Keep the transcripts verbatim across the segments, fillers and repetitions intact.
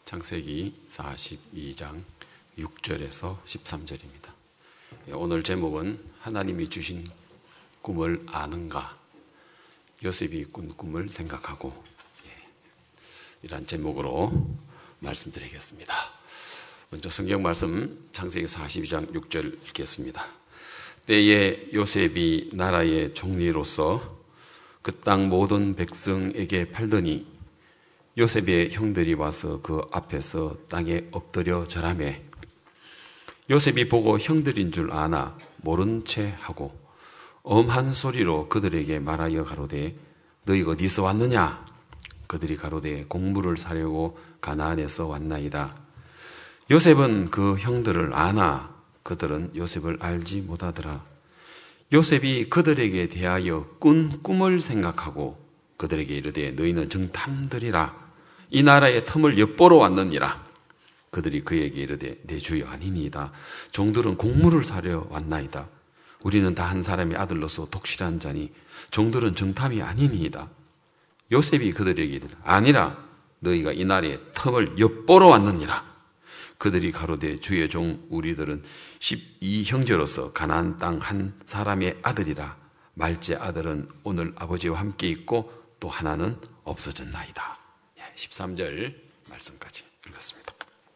창세기 사십이 장 육 절에서 십삼 절입니다. 오늘 제목은 하나님이 주신 꿈을 아는가? 요셉이 꾼 꿈을 생각하고, 이란 제목으로 말씀드리겠습니다. 먼저 성경 말씀 창세기 사십이 장 육 절 읽겠습니다. 때에 요셉이 나라의 총리로서 그 땅 모든 백성에게 팔더니 요셉의 형들이 와서 그 앞에서 땅에 엎드려 절하매 요셉이 보고 형들인 줄 아나 모른 채 하고 엄한 소리로 그들에게 말하여 가로되 너희 어디서 왔느냐? 그들이 가로되 곡물을 사려고 가나안에서 왔나이다. 요셉은 그 형들을 아나 그들은 요셉을 알지 못하더라. 요셉이 그들에게 대하여 꾼 꿈을 생각하고 그들에게 이르되 너희는 정탐들이라. 이 나라의 틈을 엿보러 왔느니라. 그들이 그에게 이르되 내 주여 아니니이다. 종들은 곡물을 사려 왔나이다. 우리는 다 한 사람의 아들로서 독실한 자니 종들은 정탐이 아니니이다. 요셉이 그들에게 이르되 아니라 너희가 이 나라의 틈을 엿보러 왔느니라. 그들이 가로되 주의 종 우리들은 십이 형제로서 가나안 땅 한 사람의 아들이라. 말째 아들은 오늘 아버지와 함께 있고 또 하나는 없어졌나이다. 십삼 절 말씀까지 읽었습니다.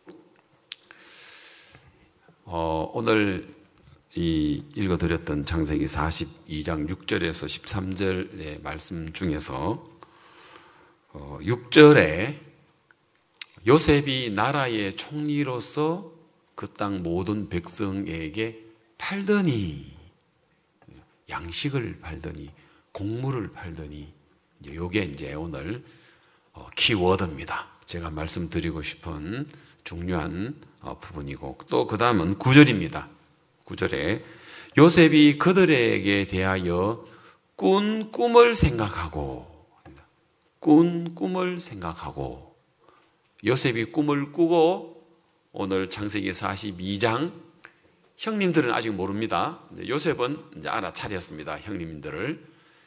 어, 오늘 이 읽어드렸던 창세기 사십이 장 육 절에서 십삼 절의 말씀 중에서 어, 육 절에 요셉이 나라의 총리로서 그 땅 모든 백성에게 팔더니 양식을 팔더니 곡물을 팔더니 이제 요게 이제 오늘 어, 키워드입니다. 제가 말씀드리고 싶은 중요한 어, 부분이고 또 그 다음은 구 절입니다. 구 절에 요셉이 그들에게 대하여 꾼 꿈을 생각하고 꾼 꿈을 생각하고 요셉이 꿈을 꾸고 오늘 창세기 사십이 장 형님들은 아직 모릅니다. 요셉은 이제 알아차렸습니다. 형님들을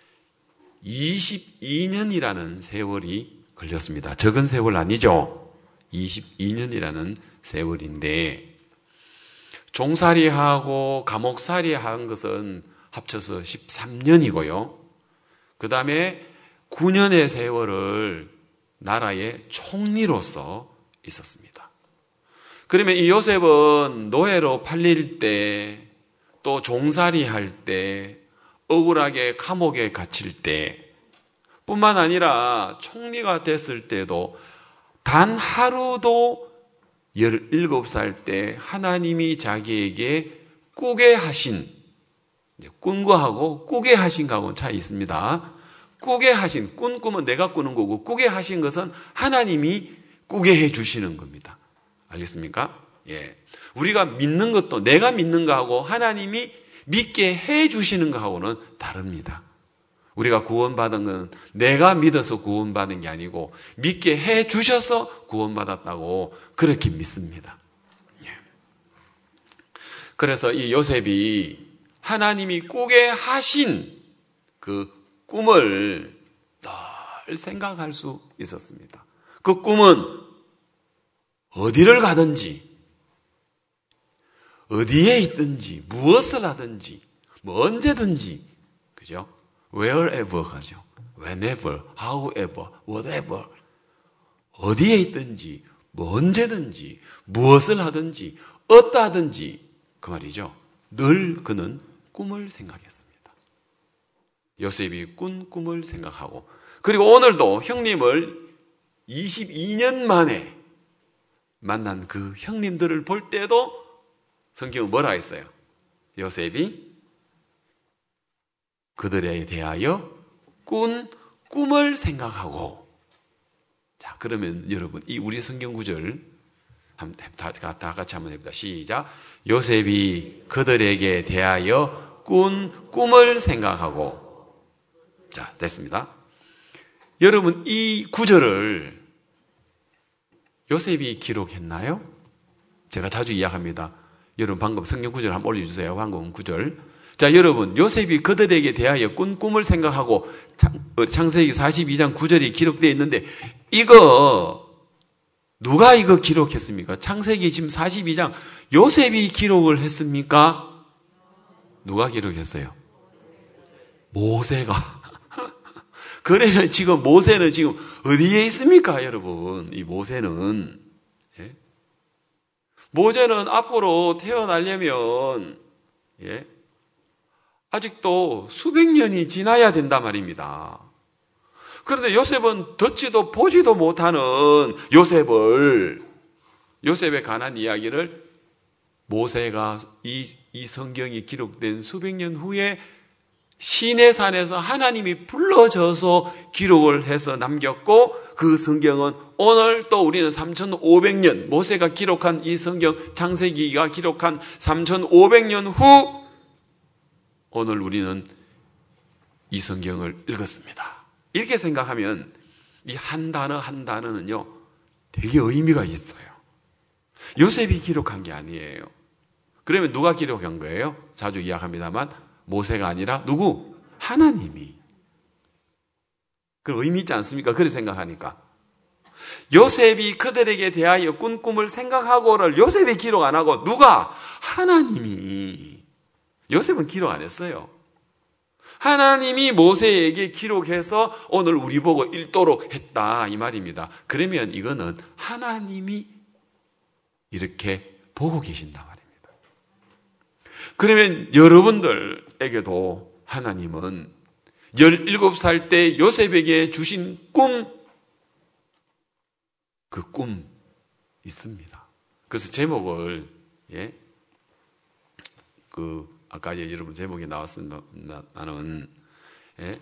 이십이 년이라는 세월이 걸렸습니다. 적은 세월 아니죠? 이십이 년이라는 세월인데 종살이하고 감옥살이 한 것은 합쳐서 십삼 년이고요. 그 다음에 구 년의 세월을 나라의 총리로서 있었습니다. 그러면 이 요셉은 노예로 팔릴 때 또 종살이 할 때 억울하게 감옥에 갇힐 때 뿐만 아니라 총리가 됐을 때도 단 하루도 열일곱 살 때 하나님이 자기에게 꾸게 하신, 꾼 거하고 꾸게 하신 거하고는 차이 있습니다. 꾸게 하신, 꾼 꿈은 내가 꾸는 거고 꾸게 하신 것은 하나님이 꾸게 해 주시는 겁니다. 알겠습니까? 예. 우리가 믿는 것도 내가 믿는 거하고 하나님이 믿게 해 주시는 거하고는 다릅니다. 우리가 구원받은 건 내가 믿어서 구원받은 게 아니고 믿게 해 주셔서 구원받았다고 그렇게 믿습니다. 그래서 이 요셉이 하나님이 꾸게 하신 그 꿈을 늘 생각할 수 있었습니다. 그 꿈은 어디를 가든지 어디에 있든지 무엇을 하든지 뭐 언제든지 그죠? wherever 가죠. whenever, however, whatever. 어디에 있든지, 뭐 언제든지, 무엇을 하든지, 어떠하든지 그 말이죠. 늘 그는 꿈을 생각했습니다. 요셉이 꾼 꿈을 생각하고 그리고 오늘도 형님을 이십이 년 만에 만난 그 형님들을 볼 때도 성경은 뭐라 했어요? 요셉이 그들에 대하여 꾼 꿈을 생각하고. 자, 그러면 여러분, 이 우리 성경 구절 다, 다, 다 같이 한번 해봅니다. 시작. 요셉이 그들에게 대하여 꾼 꿈을 생각하고. 자, 됐습니다. 여러분, 이 구절을 요셉이 기록했나요? 제가 자주 이야기합니다. 여러분, 방금 성경 구절 한번 올려주세요. 방금 구절. 자, 여러분, 요셉이 그들에게 대하여 꾼 꿈을 생각하고 창세기 사십이 장 구 절이 기록되어 있는데 이거 누가 이거 기록했습니까? 창세기 지금 사십이 장 요셉이 기록을 했습니까? 누가 기록했어요? 모세가. 그러면 지금 모세는 지금 어디에 있습니까, 여러분? 이 모세는. 예? 모세는 앞으로 태어나려면, 예? 아직도 수백 년이 지나야 된단 말입니다. 그런데 요셉은 듣지도 보지도 못하는 요셉을, 요셉에 관한 이야기를 모세가 이, 이 성경이 기록된 수백 년 후에 시내산에서 하나님이 불러줘서 기록을 해서 남겼고, 그 성경은 오늘 또 우리는 삼천오백 년, 모세가 기록한 이 성경, 창세기가 기록한 삼천오백 년 후 오늘 우리는 이 성경을 읽었습니다. 이렇게 생각하면 이 한 단어 한 단어는요 되게 의미가 있어요. 요셉이 기록한 게 아니에요. 그러면 누가 기록한 거예요? 자주 이야기합니다만 모세가 아니라 누구? 하나님이. 그럼 의미 있지 않습니까? 그렇게 생각하니까. 요셉이 그들에게 대하여 꾼 꿈을 생각하고를 요셉이 기록 안 하고 누가? 하나님이. 요셉은 기록 안 했어요. 하나님이 모세에게 기록해서 오늘 우리 보고 읽도록 했다 이 말입니다. 그러면 이거는 하나님이 이렇게 보고 계신다 말입니다. 그러면 여러분들에게도 하나님은 열일곱 살 때 요셉에게 주신 꿈, 그 꿈 있습니다. 그래서 제목을, 예, 그 아까 여러분 제목이 나왔습니다. 나는, 예,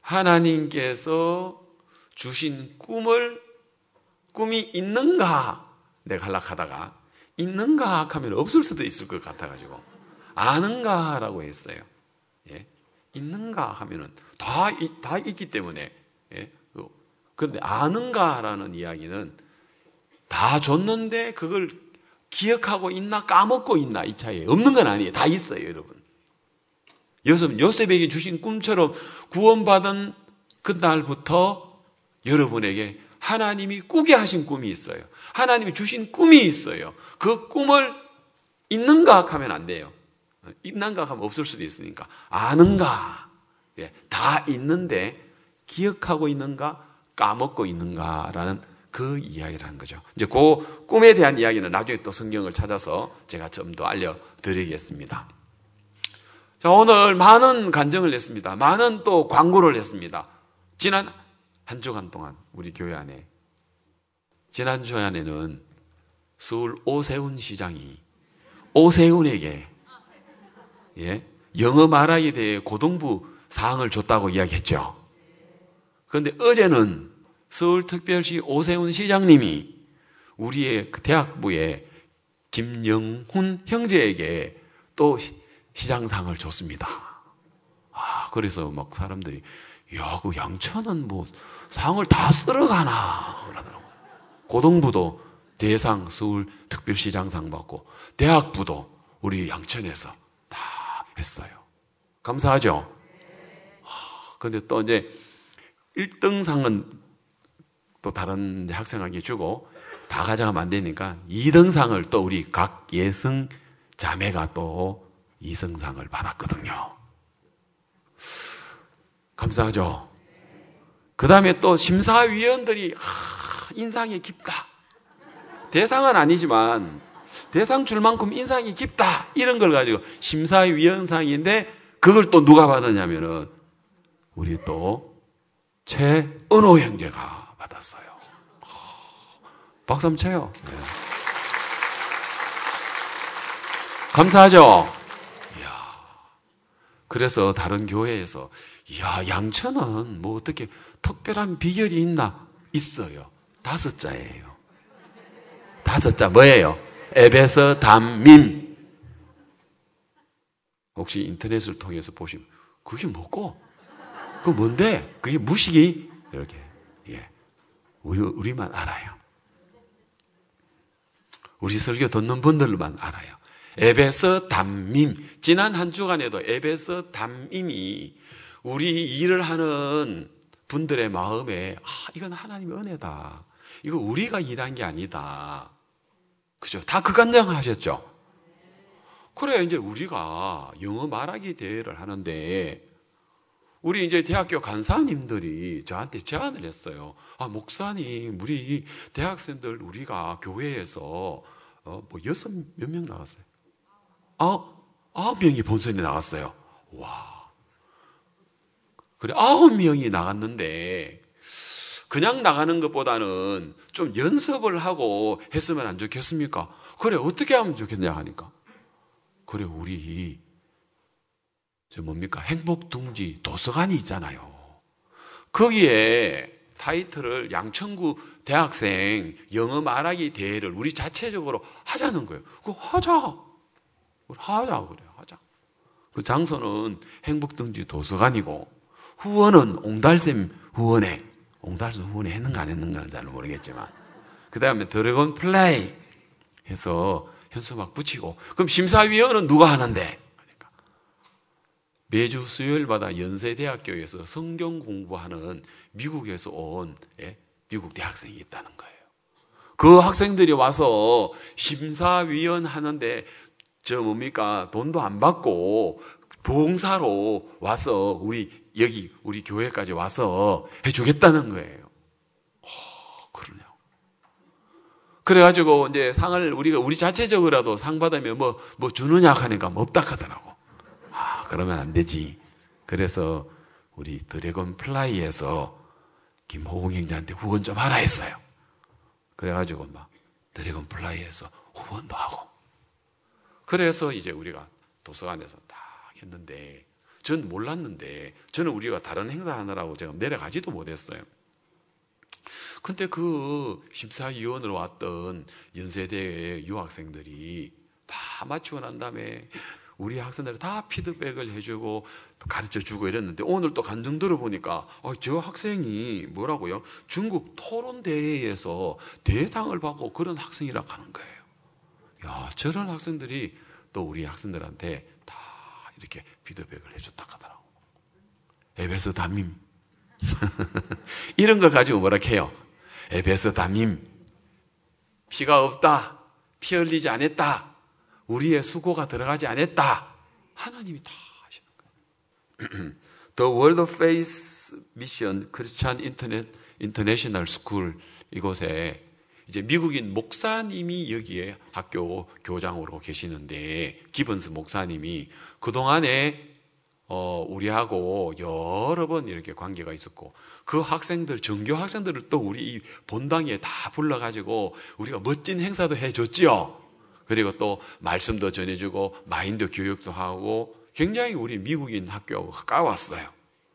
하나님께서 주신 꿈을, 꿈이 있는가 내가 하려하다가 있는가 하면 없을 수도 있을 것 같아가지고 아는가라고 했어요. 예, 있는가 하면은 다, 다 있기 때문에, 예, 그런데 아는가라는 이야기는 다 줬는데 그걸 기억하고 있나 까먹고 있나 이 차이에 없는 건 아니에요. 다 있어요, 여러분. 요셉, 요셉에게 주신 꿈처럼 구원받은 그날부터 여러분에게 하나님이 꾸게 하신 꿈이 있어요. 하나님이 주신 꿈이 있어요. 그 꿈을 있는가 하면 안 돼요. 있는가 하면 없을 수도 있으니까 아는가, 예, 다 있는데 기억하고 있는가 까먹고 있는가라는 그 이야기를 하는 거죠. 이제 그 꿈에 대한 이야기는 나중에 또 성경을 찾아서 제가 좀 더 알려드리겠습니다. 자, 오늘 많은 간증을 했습니다. 많은 또 광고를 했습니다. 지난 한 주간 동안 우리 교회 안에, 지난 주 안에는 서울 오세훈 시장이 오세훈에게, 예, 영어 말하기에 대해 고등부 사항을 줬다고 이야기했죠. 그런데 어제는 서울특별시 오세훈 시장님이 우리의 대학부의 김영훈 형제에게 또 시장상을 줬습니다. 아, 그래서 막 사람들이, 야, 그 양천은 뭐 상을 다 쓸어가나 그러더라고요. 고등부도 대상 서울특별시장상 받고 대학부도 우리 양천에서 다 했어요. 감사하죠? 그런데 또 이제 일 등상은 또 다른 학생에게 주고 다 가져가면 안 되니까 이 등상을 또 우리 각 예승 자매가 또 이 등상을 받았거든요. 감사하죠? 그 다음에 또 심사위원들이, 아, 인상이 깊다. 대상은 아니지만 대상 줄 만큼 인상이 깊다. 이런 걸 가지고 심사위원상인데 그걸 또 누가 받았냐면은 우리 또 최은호 형제가 받았어요. 박수 한번 쳐요. 네. 감사하죠? 이야. 그래서 다른 교회에서, 이야, 양천은 뭐 어떻게 특별한 비결이 있나? 있어요. 다섯 자예요. 다섯 자 뭐예요? 에베서 담밈. 혹시 인터넷을 통해서 보시면 그게 뭐고? 그거 뭔데? 그게 무식이? 이렇게, 예, 우리, 우리만 알아요. 우리 설교 듣는 분들만 알아요. 에베서 담밈. 지난 한 주간에도 에베서 담밈이 우리 일을 하는 분들의 마음에, 아, 이건 하나님의 은혜다. 이거 우리가 일한 게 아니다. 그죠? 다 극한정하셨죠? 그래, 이제 우리가 영어 말하기 대회를 하는데, 우리 이제 대학교 간사님들이 저한테 제안을 했어요. 아, 목사님, 우리 대학생들 우리가 교회에서, 어, 뭐, 여섯, 몇 명 나갔어요? 아홉, 아홉 명이 본선에 나갔어요. 와. 그래, 아홉 명이 나갔는데, 그냥 나가는 것보다는 좀 연습을 하고 했으면 안 좋겠습니까? 그래, 어떻게 하면 좋겠냐 하니까. 그래, 우리, 저 뭡니까? 행복둥지 도서관이 있잖아요. 거기에 타이틀을 양천구 대학생 영어 말하기 대회를 우리 자체적으로 하자는 거예요. 그거 하자. 하자, 그래, 하자. 그 장소는 행복둥지 도서관이고, 후원은 옹달샘 후원회. 옹달샘 후원회 했는가 안 했는가는 잘 모르겠지만. 그 다음에 드래곤 플레이 해서 현수막 붙이고, 그럼 심사위원은 누가 하는데? 그러니까 매주 수요일마다 연세대학교에서 성경 공부하는 미국에서 온 예? 미국 대학생이 있다는 거예요. 그 학생들이 와서 심사위원 하는데 저 뭡니까? 돈도 안 받고 봉사로 와서 우리 여기 우리 교회까지 와서 해주겠다는 거예요. 어, 그러냐. 그래가지고 이제 상을 우리가 우리 자체적으로라도 상 받으면 뭐, 뭐 주느냐 하니까 뭐 없다 하더라고. 아, 그러면 안 되지. 그래서 우리 드래곤 플라이에서 김호공 형제한테 후원 좀 하라 했어요. 그래가지고 막 드래곤 플라이에서 후원도 하고. 그래서 이제 우리가 도서관에서 딱 했는데, 전 몰랐는데, 저는 우리가 다른 행사 하느라고 제가 내려가지도 못했어요. 근데 그 심사위원으로 왔던 연세대 유학생들이 다 마치고 난 다음에 우리 학생들 다 피드백을 해주고 가르쳐주고 이랬는데, 오늘 또 간증 들어보니까 아, 저 학생이 뭐라고요? 중국 토론대회에서 대상을 받고 그런 학생이라고 하는 거예요. 야, 저런 학생들이 또 우리 학생들한테 다 이렇게 피드백을 해줬다 하더라고. 에베스 담임. 이런 걸 가지고 뭐라 해요? 에베스 담임. 피가 없다. 피 흘리지 않았다. 우리의 수고가 들어가지 않았다. 하나님이 다 하시는 거예요. The World of Faith Mission Christian International School 이곳에 이제 미국인 목사님이 여기에 학교 교장으로 계시는데, 기번스 목사님이 그동안에 어, 우리하고 여러 번 이렇게 관계가 있었고, 그 학생들, 전교 학생들을 또 우리 본당에 다 불러가지고 우리가 멋진 행사도 해줬지요. 그리고 또 말씀도 전해주고 마인드 교육도 하고 굉장히 우리 미국인 학교하고 가까웠어요.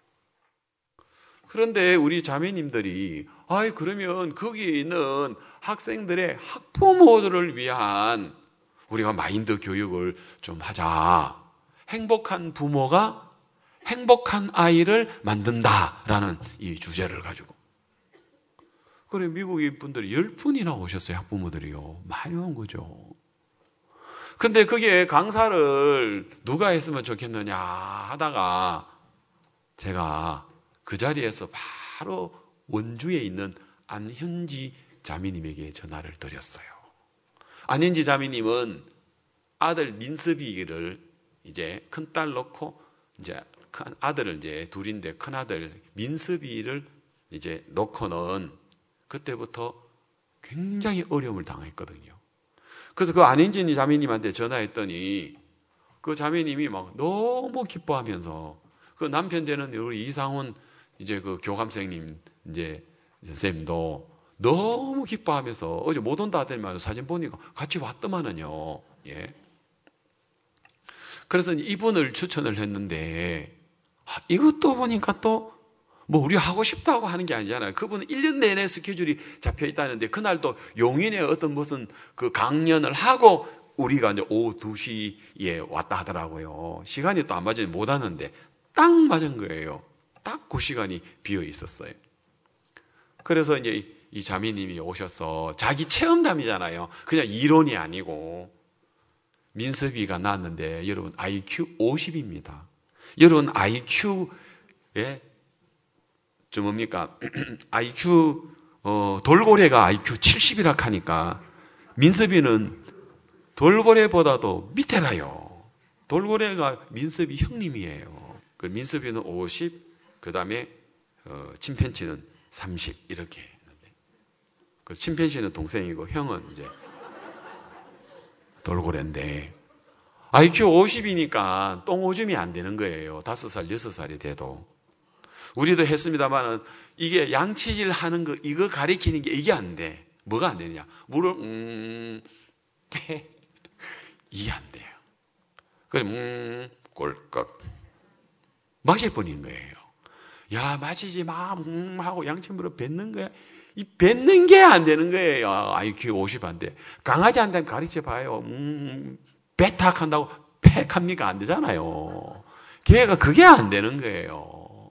그런데 우리 자매님들이 아이 그러면 거기에 있는 학생들의 학부모들을 위한 우리가 마인드 교육을 좀 하자. 행복한 부모가 행복한 아이를 만든다라는 이 주제를 가지고. 그래, 미국인 분들이 열 분이나 오셨어요. 학부모들이요. 많이 온 거죠. 근데 그게 강사를 누가 했으면 좋겠느냐 하다가 제가 그 자리에서 바로 원주에 있는 안현지 자매님에게 전화를 드렸어요. 안현지 자매님은 아들 민섭이를 이제 큰딸 놓고 이제 큰 아들을 이제 둘인데 큰 아들 민섭이를 이제 놓고는 그때부터 굉장히 어려움을 당했거든요. 그래서 그 안현지 자매님한테 전화했더니 그 자매님이 막 너무 기뻐하면서 그 남편 되는 우리 이상훈 이제 그 교감생님 이제 선생님도 너무 기뻐하면서 어제 못 온다 하더니만 사진 보니까 같이 왔더만은요. 예. 그래서 이분을 추천을 했는데 아, 이것도 보니까 또 뭐 우리 하고 싶다고 하는 게 아니잖아요. 그분은 일 년 내내 스케줄이 잡혀 있다는데 그날 또 용인에 어떤 무슨 그 강연을 하고 우리가 이제 오후 두 시에 왔다 하더라고요. 시간이 또 안 맞으면 못 왔는데 딱 맞은 거예요. 딱 그 시간이 비어 있었어요. 그래서 이제 이 자매님이 오셔서 자기 체험담이잖아요. 그냥 이론이 아니고 민섭이가 낳았는데 여러분 아이큐 오십입니다. 여러분 아이큐에 좀 뭡니까? 아이큐 어, 돌고래가 아이큐 칠십이라 하니까 민섭이는 돌고래보다도 밑에라요. 돌고래가 민섭이 형님이에요. 그 민섭이는 오십, 그 다음에 어, 침팬지는 삼십 이렇게 했는데, 그 침팬지는 동생이고 형은 이제 돌고래인데 아이큐 오십이니까 똥오줌이 안 되는 거예요. 다섯 살, 여섯 살이 돼도. 우리도 했습니다만은 이게 양치질 하는 거, 이거 가리키는 게 이게 안 돼. 뭐가 안 되냐? 물을, 음, 빼. 이게 안 돼요. 그럼, 음, 꼴깍. 마실 뻔인 거예요. 야, 마시지 마, 음, 하고 양치물을 뱉는 거야. 이 뱉는 게 안 되는 거예요. 아이큐 오십한테. 강아지한테 가르쳐 봐요. 음, 배탁 한다고 팩 합니까? 안 되잖아요. 걔가 그게 안 되는 거예요.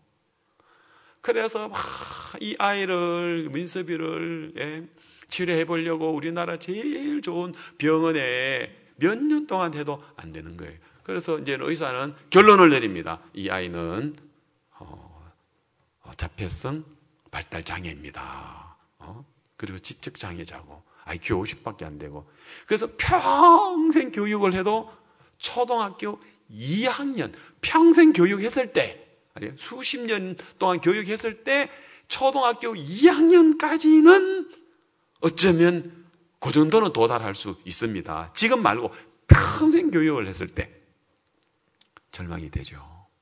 그래서 막 이 아이를, 민섭이를, 예, 치료해 보려고 우리나라 제일 좋은 병원에 몇 년 동안 해도 안 되는 거예요. 그래서 이제 의사는 결론을 내립니다. 이 아이는 어, 자폐성 발달 장애입니다. 어? 그리고 지적 장애자고 아이큐 오십밖에 안 되고. 그래서 평생 교육을 해도 초등학교 이 학년 평생 교육했을 때, 아니 수십 년 동안 교육했을 때 초등학교 이 학년까지는 어쩌면 그 정도는 도달할 수 있습니다. 지금 말고 평생 교육을 했을 때 절망이 되죠.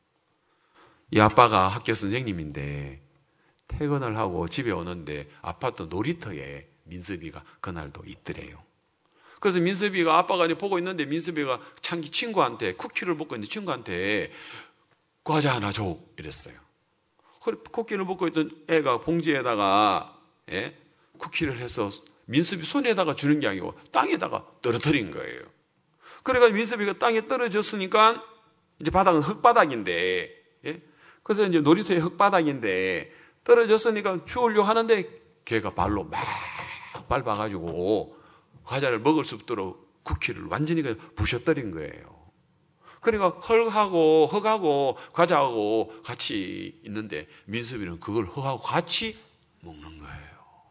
이 아빠가 학교 선생님인데 퇴근을 하고 집에 오는데 아파트 놀이터에 민섭이가 그날도 있더래요. 그래서 민섭이가 아빠가 보고 있는데 민섭이가 창기 친구한테 쿠키를 먹고 있는 친구한테 과자 하나 줘 이랬어요. 쿠키를 먹고 있던 애가 봉지에다가 예? 쿠키를 해서 민섭이 손에다가 주는 게 아니고 땅에다가 떨어뜨린 거예요. 그러니까 민섭이가 땅에 떨어졌으니까 이제 바닥은 흙바닥인데, 예? 그래서 이제 놀이터의 흙바닥인데 떨어졌으니까 주우려고 하는데 걔가 발로 막 밟아가지고 과자를 먹을 수 없도록 쿠키를 완전히 그냥 부셔뜨린 거예요. 그러니까 흙하고 흙하고 과자하고 같이 있는데 민섭이는 그걸 흙하고 같이 먹는 거예요.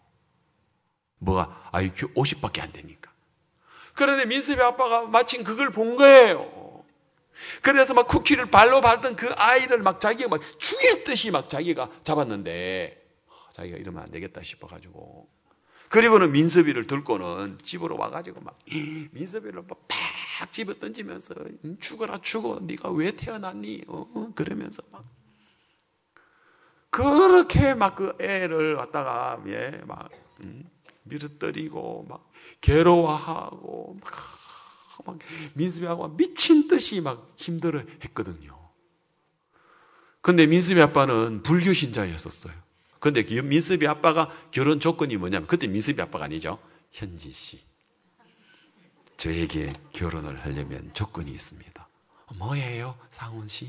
뭐가 아이큐 오십밖에 안 되니까. 그런데 민섭이 아빠가 마침 그걸 본 거예요. 그래서 막 쿠키를 발로 밟던 그 아이를 막 자기가 막 죽였듯이 막 자기가 잡았는데 자기가 이러면 안 되겠다 싶어가지고, 그리고는 민섭이를 들고는 집으로 와가지고 막 민섭이를 막 팍 집어 던지면서 죽어라 죽어 네가 왜 태어났니 어? 그러면서 막 그렇게 막 그 애를 갖다가 예, 막 음, 밀어뜨리고 막 괴로워하고 막, 막 민섭이하고 막 미친 듯이 막 힘들어 했거든요. 근데 민섭이 아빠는 불교 신자였었어요. 근데 민섭이 아빠가 결혼 조건이 뭐냐면, 그때 민섭이 아빠가 아니죠. 현지 씨. 저에게 결혼을 하려면 조건이 있습니다. 뭐예요, 상훈 씨?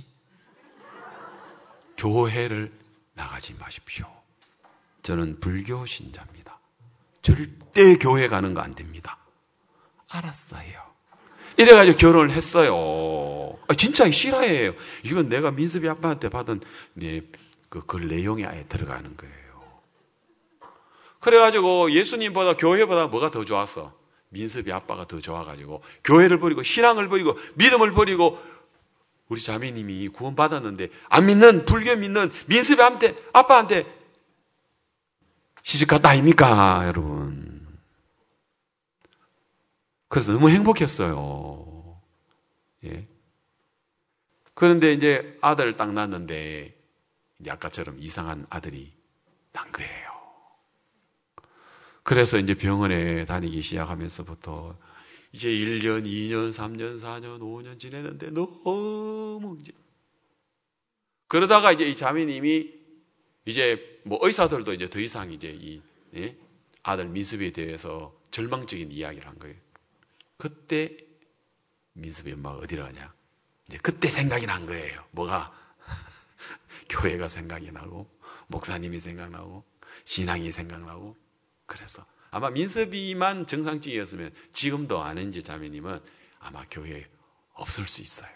교회를 나가지 마십시오. 저는 불교 신자입니다. 절대 교회 가는 거 안 됩니다. 알았어요. 이래가지고 결혼을 했어요. 아, 진짜 실화예요. 이건 내가 민섭이 아빠한테 받은 네, 그, 그 내용이 아예 들어가는 거예요. 그래가지고 예수님보다 교회보다 뭐가 더 좋았어? 민섭이 아빠가 더 좋아가지고 교회를 버리고 신앙을 버리고 믿음을 버리고, 우리 자매님이 구원받았는데 안 믿는, 불교 믿는 민섭이 아빠한테 시집갔다 아닙니까, 여러분? 그래서 너무 행복했어요. 예. 그런데 이제 아들 딱 낳았는데 이제 아까처럼 이상한 아들이 난 거예요. 그래서 이제 병원에 다니기 시작하면서부터 이제 일 년, 이 년, 삼 년, 사 년, 오 년 지내는데 너무 이제 그러다가 이제 이 자매님이 이제 뭐 의사들도 이제 더 이상 이제 이 예? 아들 민섭이에 대해서 절망적인 이야기를 한 거예요. 그때 민섭이 엄마가 어디로 가냐? 이제 그때 생각이 난 거예요. 뭐가? 교회가 생각이 나고 목사님이 생각나고 신앙이 생각나고. 그래서 아마 민섭이만 정상적이었으면 지금도 아는지 자매님은 아마 교회에 없을 수 있어요.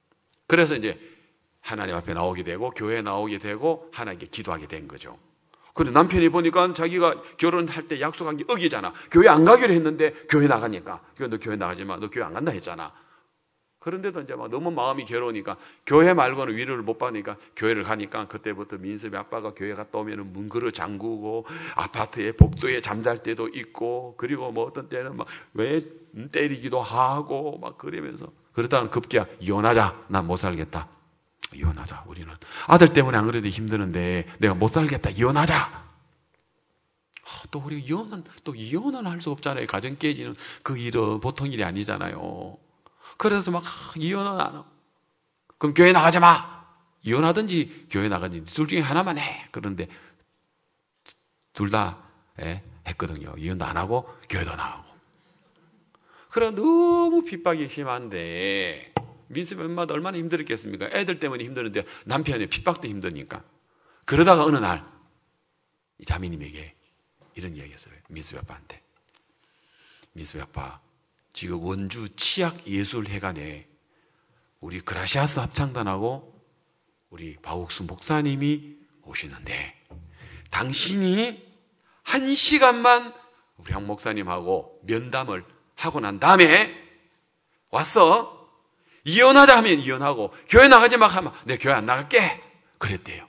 그래서 이제 하나님 앞에 나오게 되고 교회에 나오게 되고 하나님께 기도하게 된 거죠. 근데 남편이 보니까 자기가 결혼할 때 약속한 게 어기잖아. 교회 안 가기로 했는데 교회 나가니까. 너 교회 나가지 마. 너 교회 안 간다 했잖아. 그런데도 이제 막 너무 마음이 괴로우니까 교회 말고는 위로를 못 받으니까 교회를 가니까 그때부터 민섭이 아빠가 교회 갔다 오면은 문 걸어 잠그고 아파트에 복도에 잠잘 때도 있고 그리고 뭐 어떤 때는 막 왜 때리기도 하고 막 그러면서 그러다가 급기야 이혼하자. 난 못 살겠다. 이혼하자. 우리는 아들 때문에 안 그래도 힘드는데 내가 못 살겠다. 이혼하자. 아, 또 우리 이혼은 또 이혼은 할 수 없잖아요. 가정 깨지는 그 일은 보통 일이 아니잖아요. 그래서 막 이혼은 안 하고 그럼 교회 나가지 마. 이혼하든지 교회 나가든지 둘 중에 하나만 해. 그런데 둘 다 예, 했거든요. 이혼도 안 하고 교회도 나가고. 그래 너무 핍박이 심한데 민섭이 엄마도 얼마나 힘들었겠습니까? 애들 때문에 힘드는데 남편의 핍박도 힘드니까. 그러다가 어느 날 이 자매님에게 이런 이야기 했어요. 민섭이 아빠한테. 민섭이 아빠 지금 원주 치약예술회관에 우리 그라시아스 합창단하고 우리 바옥수 목사님이 오시는데 당신이 한 시간만 우리 한 목사님하고 면담을 하고 난 다음에 와서 이혼하자 하면 이혼하고 교회 나가지 마 하면 내 교회 안 나갈게. 그랬대요.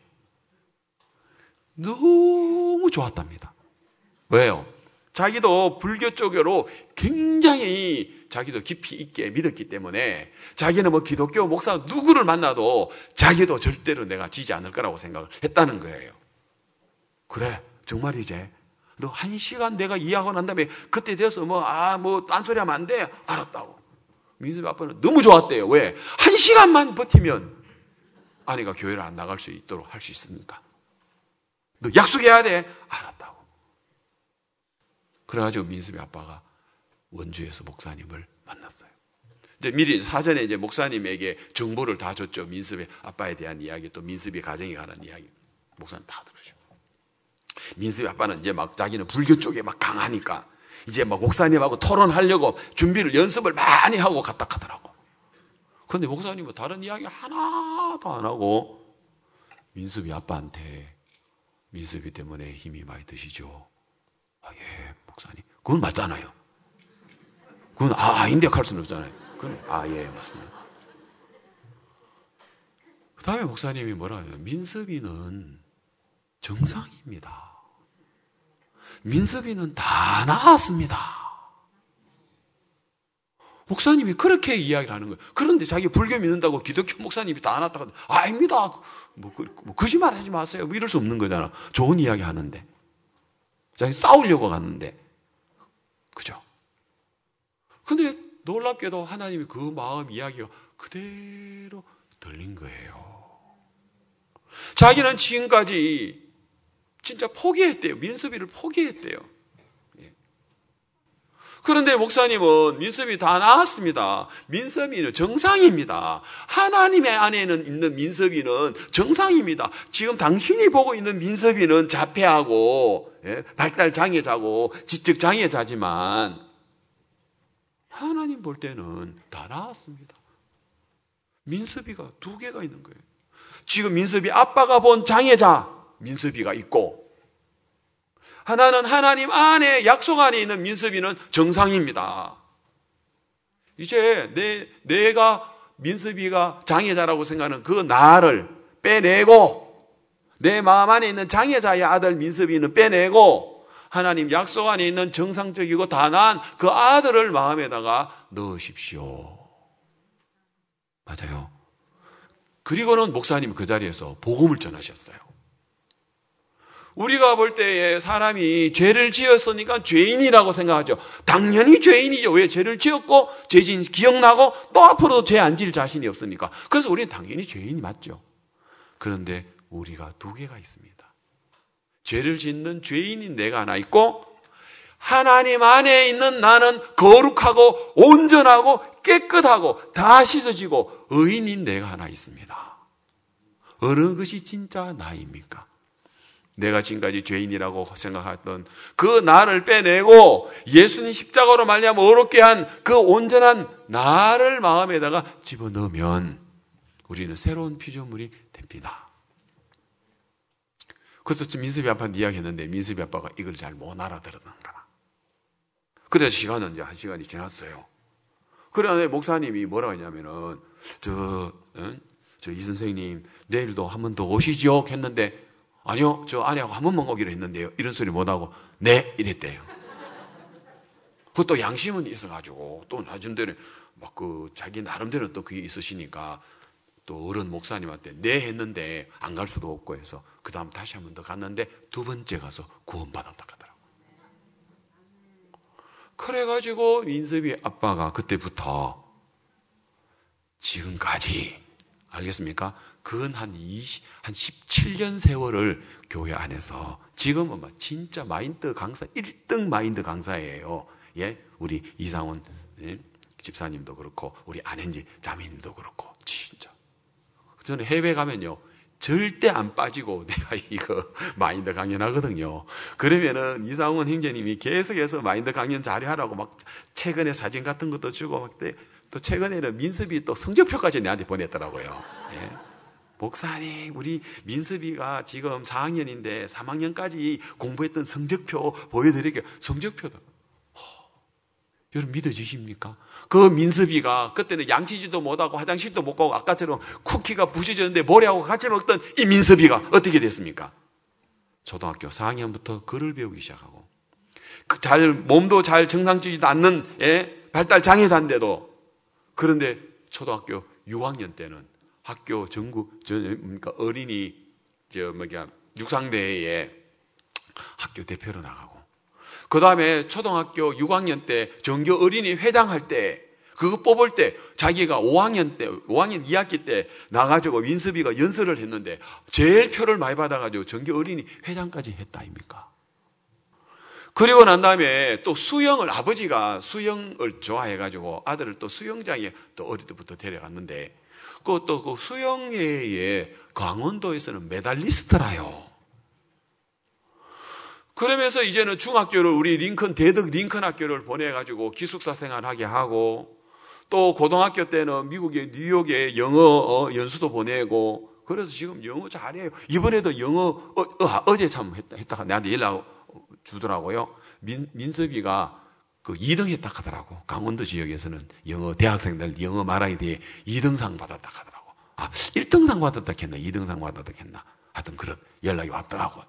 너무 좋았답니다. 왜요? 자기도 불교 쪽으로 굉장히 자기도 깊이 있게 믿었기 때문에 자기는 뭐 기독교 목사 누구를 만나도 자기도 절대로 내가 지지 않을 거라고 생각을 했다는 거예요. 그래 정말이지. 너 한 시간 내가 이해하고 난 다음에 그때 돼서 뭐 아 뭐 딴소리 하면 안 돼. 알았다고. 민섭이 아빠는 너무 좋았대요. 왜? 한 시간만 버티면 아내가 교회를 안 나갈 수 있도록 할 수 있으니까. 너 약속해야 돼. 알았다고. 그래가지고 민섭이 아빠가 원주에서 목사님을 만났어요. 이제 미리 사전에 이제 목사님에게 정보를 다 줬죠. 민섭이 아빠에 대한 이야기, 또 민섭이 가정에 관한 이야기. 목사님 다 들으셔. 민섭이 아빠는 이제 막 자기는 불교 쪽에 막 강하니까 이제 막 목사님하고 토론하려고 준비를 연습을 많이 하고 갔다 하더라고. 그런데 목사님은 다른 이야기 하나도 안 하고 민섭이 아빠한테 민섭이 때문에 힘이 많이 드시죠. 아, 예, 목사님. 그건 맞잖아요. 그건 아, 아닌데 할 수는 없잖아요. 그건 아, 예, 맞습니다. 그 다음에 목사님이 뭐라 해요? 민섭이는 정상입니다. 민섭이는 다 나았습니다. 목사님이 그렇게 이야기를 하는 거예요. 그런데 자기 불교 믿는다고 기독교 목사님이 다 나았다고 아닙니다. 뭐, 뭐 거짓말 하지 마세요. 뭐 이럴 수 없는 거잖아. 좋은 이야기 하는데. 자기 싸우려고 갔는데. 그죠? 근데 놀랍게도 하나님이 그 마음 이야기가 그대로 들린 거예요. 자기는 지금까지 진짜 포기했대요. 민섭이를 포기했대요. 예. 그런데 목사님은 민섭이 다 나았습니다. 민섭이는 정상입니다. 하나님의 안에는 있는 민섭이는 정상입니다. 지금 당신이 보고 있는 민섭이는 자폐하고 예? 발달 장애자고 지적 장애자지만 하나님 볼 때는 다 나았습니다. 민섭이가 두 개가 있는 거예요. 지금 민섭이 아빠가 본 장애자 민섭이가 있고 하나는 하나님 안에 약속 안에 있는 민섭이는 정상입니다. 이제 내, 내가 민섭이가 장애자라고 생각하는 그 나를 빼내고 내 마음 안에 있는 장애자의 아들 민섭이는 빼내고 하나님 약속 안에 있는 정상적이고 다 나은 그 아들을 마음에다가 넣으십시오. 맞아요. 그리고는 목사님 그 자리에서 복음을 전하셨어요. 우리가 볼 때에 사람이 죄를 지었으니까 죄인이라고 생각하죠. 당연히 죄인이죠. 왜? 죄를 지었고 죄진 기억나고 또 앞으로도 죄 안 지을 자신이 없으니까. 그래서 우리는 당연히 죄인이 맞죠. 그런데 우리가 두 개가 있습니다. 죄를 짓는 죄인인 내가 하나 있고 하나님 안에 있는 나는 거룩하고 온전하고 깨끗하고 다 씻어지고 의인인 내가 하나 있습니다. 어느 것이 진짜 나입니까? 내가 지금까지 죄인이라고 생각했던 그 나를 빼내고 예수님 십자가로 말미암아 어렵게 한 그 온전한 나를 마음에다가 집어넣으면 우리는 새로운 피조물이 됩니다. 그래서 민섭이 아빠한테 이야기했는데 민섭이 아빠가 이걸 잘 못 알아들었는 거야. 그래서 시간은 이제 한 시간이 지났어요. 그래, 목사님이 뭐라고 했냐면은, 저, 응? 저 이 선생님, 내일도 한 번 더 오시죠? 했는데, 아니요, 저 아내하고 한 번만 오기로 했는데요. 이런 소리 못하고, 네, 이랬대요. 그것도 양심은 있어가지고, 또 나중대로 막 그, 자기 나름대로 또 그게 있으시니까, 또 어른 목사님한테 네 했는데, 안 갈 수도 없고 해서, 그 다음 다시 한 번 더 갔는데, 두 번째 가서 구원받았다 하더라고. 그래가지고 민섭이 아빠가 그때부터 지금까지, 알겠습니까? 근 한 이십, 한 십칠 년 세월을 교회 안에서 지금은 막 진짜 마인드 강사, 일 등 마인드 강사예요. 예? 우리 이상훈 예? 집사님도 그렇고, 우리 안현지 자매님도 그렇고, 진짜. 저는 해외 가면요, 절대 안 빠지고 내가 이거 마인드 강연하거든요. 그러면은 이상훈 형제님이 계속해서 마인드 강연 자료하라고 막 최근에 사진 같은 것도 주고 막 또 최근에는 민섭이 또 성적표까지 내한테 보냈더라고요. 예. 목사님, 우리 민섭이가 지금 사 학년인데 삼 학년까지 공부했던 성적표 보여드릴게요. 성적표도. 허, 여러분 믿어지십니까? 그 민섭이가 그때는 양치지도 못하고 화장실도 못 가고 아까처럼 쿠키가 부셔졌는데 모래하고 같이 먹던 이 민섭이가 어떻게 됐습니까? 초등학교 사 학년부터 글을 배우기 시작하고, 그 잘 몸도 잘 정상적이지 않는 예? 발달 장애자인데도, 그런데 초등학교 육 학년 때는 학교 전국 저 그러니까 어린이 저 뭐냐 육상대회에 학교 대표로 나가고, 그 다음에 초등학교 육 학년 때 전교 어린이 회장할 때 그거 뽑을 때 자기가 오 학년 때 오 학년 이 학기 때 나가지고 민섭이가 연설을 했는데 제일 표를 많이 받아가지고 전교 어린이 회장까지 했다 아닙니까? 그리고 난 다음에 또 수영을, 아버지가 수영을 좋아해가지고 아들을 또 수영장에 또 어릴 때부터 데려갔는데, 그것도 그 수영회에 강원도에서는 메달리스트라요. 그러면서 이제는 중학교를 우리 링컨, 대덕 링컨 학교를 보내가지고 기숙사 생활하게 하고, 또 고등학교 때는 미국의 뉴욕에 영어 연수도 보내고, 그래서 지금 영어 잘해요. 이번에도 영어, 어, 어, 어제 참 했다, 했다가 나한테 연락 주더라고요. 민, 민섭이가 그 이 등 했다 하더라고. 강원도 지역에서는 영어, 대학생들 영어 말하기에 대해 이 등상 받았다 하더라고. 아, 일 등상 받았다 했나? 이 등상 받았다 했나? 하여튼 그런 연락이 왔더라고요.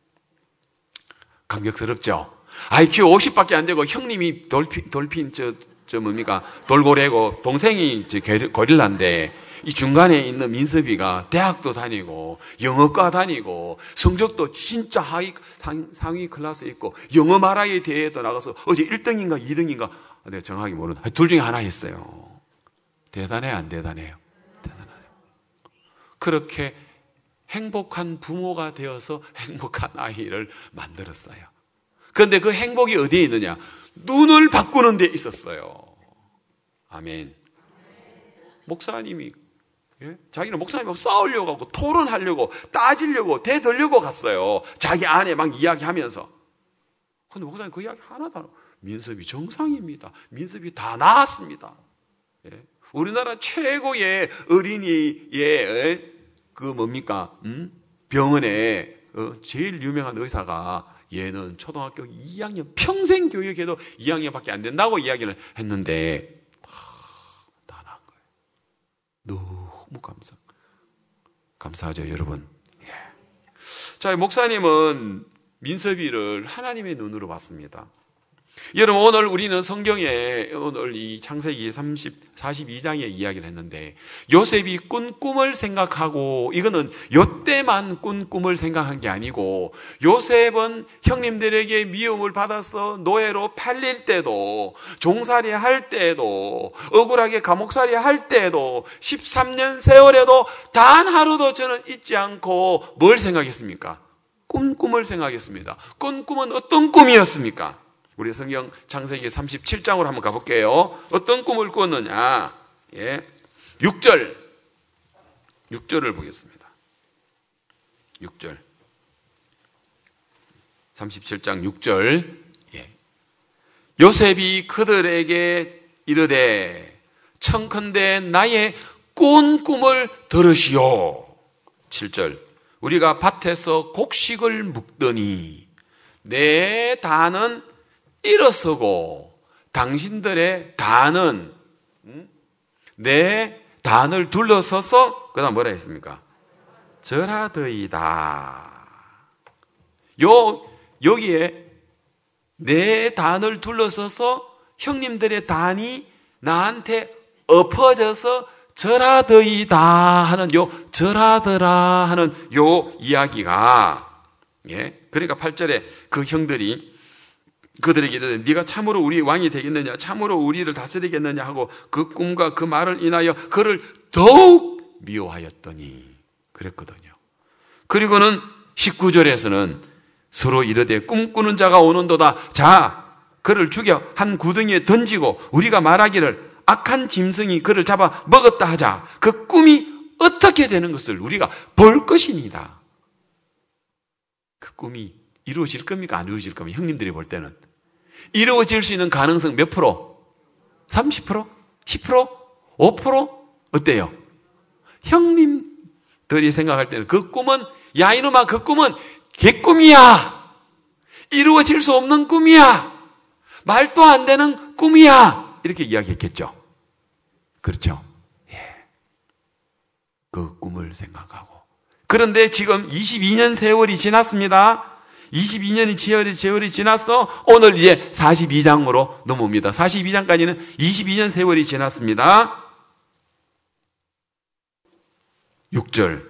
감격스럽죠? 아이큐 오십밖에 안 되고 형님이 돌핀, 돌핀, 저, 저 뭡니까? 돌고래고 동생이 저 고릴라인데, 이 중간에 있는 민섭이가 대학도 다니고 영어과 다니고 성적도 진짜 하위 상, 상위 클래스에 있고 영어 말하기 대회에도 나가서 어제 일 등인가 이 등인가 내가 정확히 모르는데 둘 중에 하나 했어요. 대단해요, 안 대단해요? 대단해요. 그렇게 행복한 부모가 되어서 행복한 아이를 만들었어요. 그런데 그 행복이 어디에 있느냐? 눈을 바꾸는 데 있었어요. 아멘. 목사님이 예? 자기는 목사님하고 싸우려고 하고 토론하려고 따지려고 대들려고 갔어요. 자기 아내 막 이야기하면서. 근데 목사님 그 이야기 하나도 안 하고, 민섭이 정상입니다. 민섭이 다 나았습니다. 예? 우리나라 최고의 어린이의 예? 그 뭡니까 음? 병원에 어, 제일 유명한 의사가 얘는 초등학교 이 학년 평생 교육해도 이 학년밖에 안 된다고 이야기를 했는데 하, 다 나은 거예요. 너무 감사, 감사하죠, 여러분. 예. 자, 목사님은 민섭이를 하나님의 눈으로 봤습니다. 여러분, 오늘 우리는 성경에 오늘 이 창세기 삼십, 사십이 장에 이야기를 했는데, 요셉이 꾼 꿈을 생각하고, 이거는 요때만 꾼 꿈을 생각한 게 아니고, 요셉은 형님들에게 미움을 받아서 노예로 팔릴 때도, 종살이 할 때도, 억울하게 감옥살이 할 때도, 십삼 년 세월에도 단 하루도 저는 잊지 않고 뭘 생각했습니까? 꾼 꿈을 생각했습니다. 꾼 꿈은 어떤 꿈이었습니까? 우리 성경 창세기 삼십칠 장으로 한번 가볼게요. 어떤 꿈을 꿨느냐? 예. 육 절. 육 절을 보겠습니다. 육 절. 삼십칠 장 육 절. 예. 요셉이 그들에게 이르되 청컨대 나의 꾼 꿈을 들으시오. 칠 절. 우리가 밭에서 곡식을 묵더니 내 단은 일어서고 당신들의 단은 내 단을 둘러서서 그 다음 뭐라 했습니까? 절하더이다. 요, 여기에 내 단을 둘러서서 형님들의 단이 나한테 엎어져서 절하더이다 하는 요 절하더라 하는 요 이야기가, 예, 그러니까 팔 절에 그 형들이 그들에게 이르되 네가 참으로 우리 왕이 되겠느냐, 참으로 우리를 다스리겠느냐 하고 그 꿈과 그 말을 인하여 그를 더욱 미워하였더니 그랬거든요. 그리고는 십구 절에서는 서로 이르되 꿈꾸는 자가 오는도다. 자, 그를 죽여 한 구덩이에 던지고 우리가 말하기를 악한 짐승이 그를 잡아 먹었다 하자. 그 꿈이 어떻게 되는 것을 우리가 볼 것이니라. 그 꿈이 이루어질 겁니까? 안 이루어질 겁니까? 형님들이 볼 때는 이루어질 수 있는 가능성 몇 프로? 삼십 퍼센트? 십 퍼센트? 오 퍼센트? 어때요? 형님들이 생각할 때는 그 꿈은, 야 이놈아 그 꿈은 개꿈이야. 이루어질 수 없는 꿈이야. 말도 안 되는 꿈이야. 이렇게 이야기했겠죠. 그렇죠? 예. 그 꿈을 생각하고. 그런데 지금 이십이 년 세월이 지났습니다. 이십이 년이 세월이, 세월이 지났어. 오늘 이제 사십이 장으로 넘어옵니다. 사십이 장까지는 이십이 년 세월이 지났습니다. 육 절.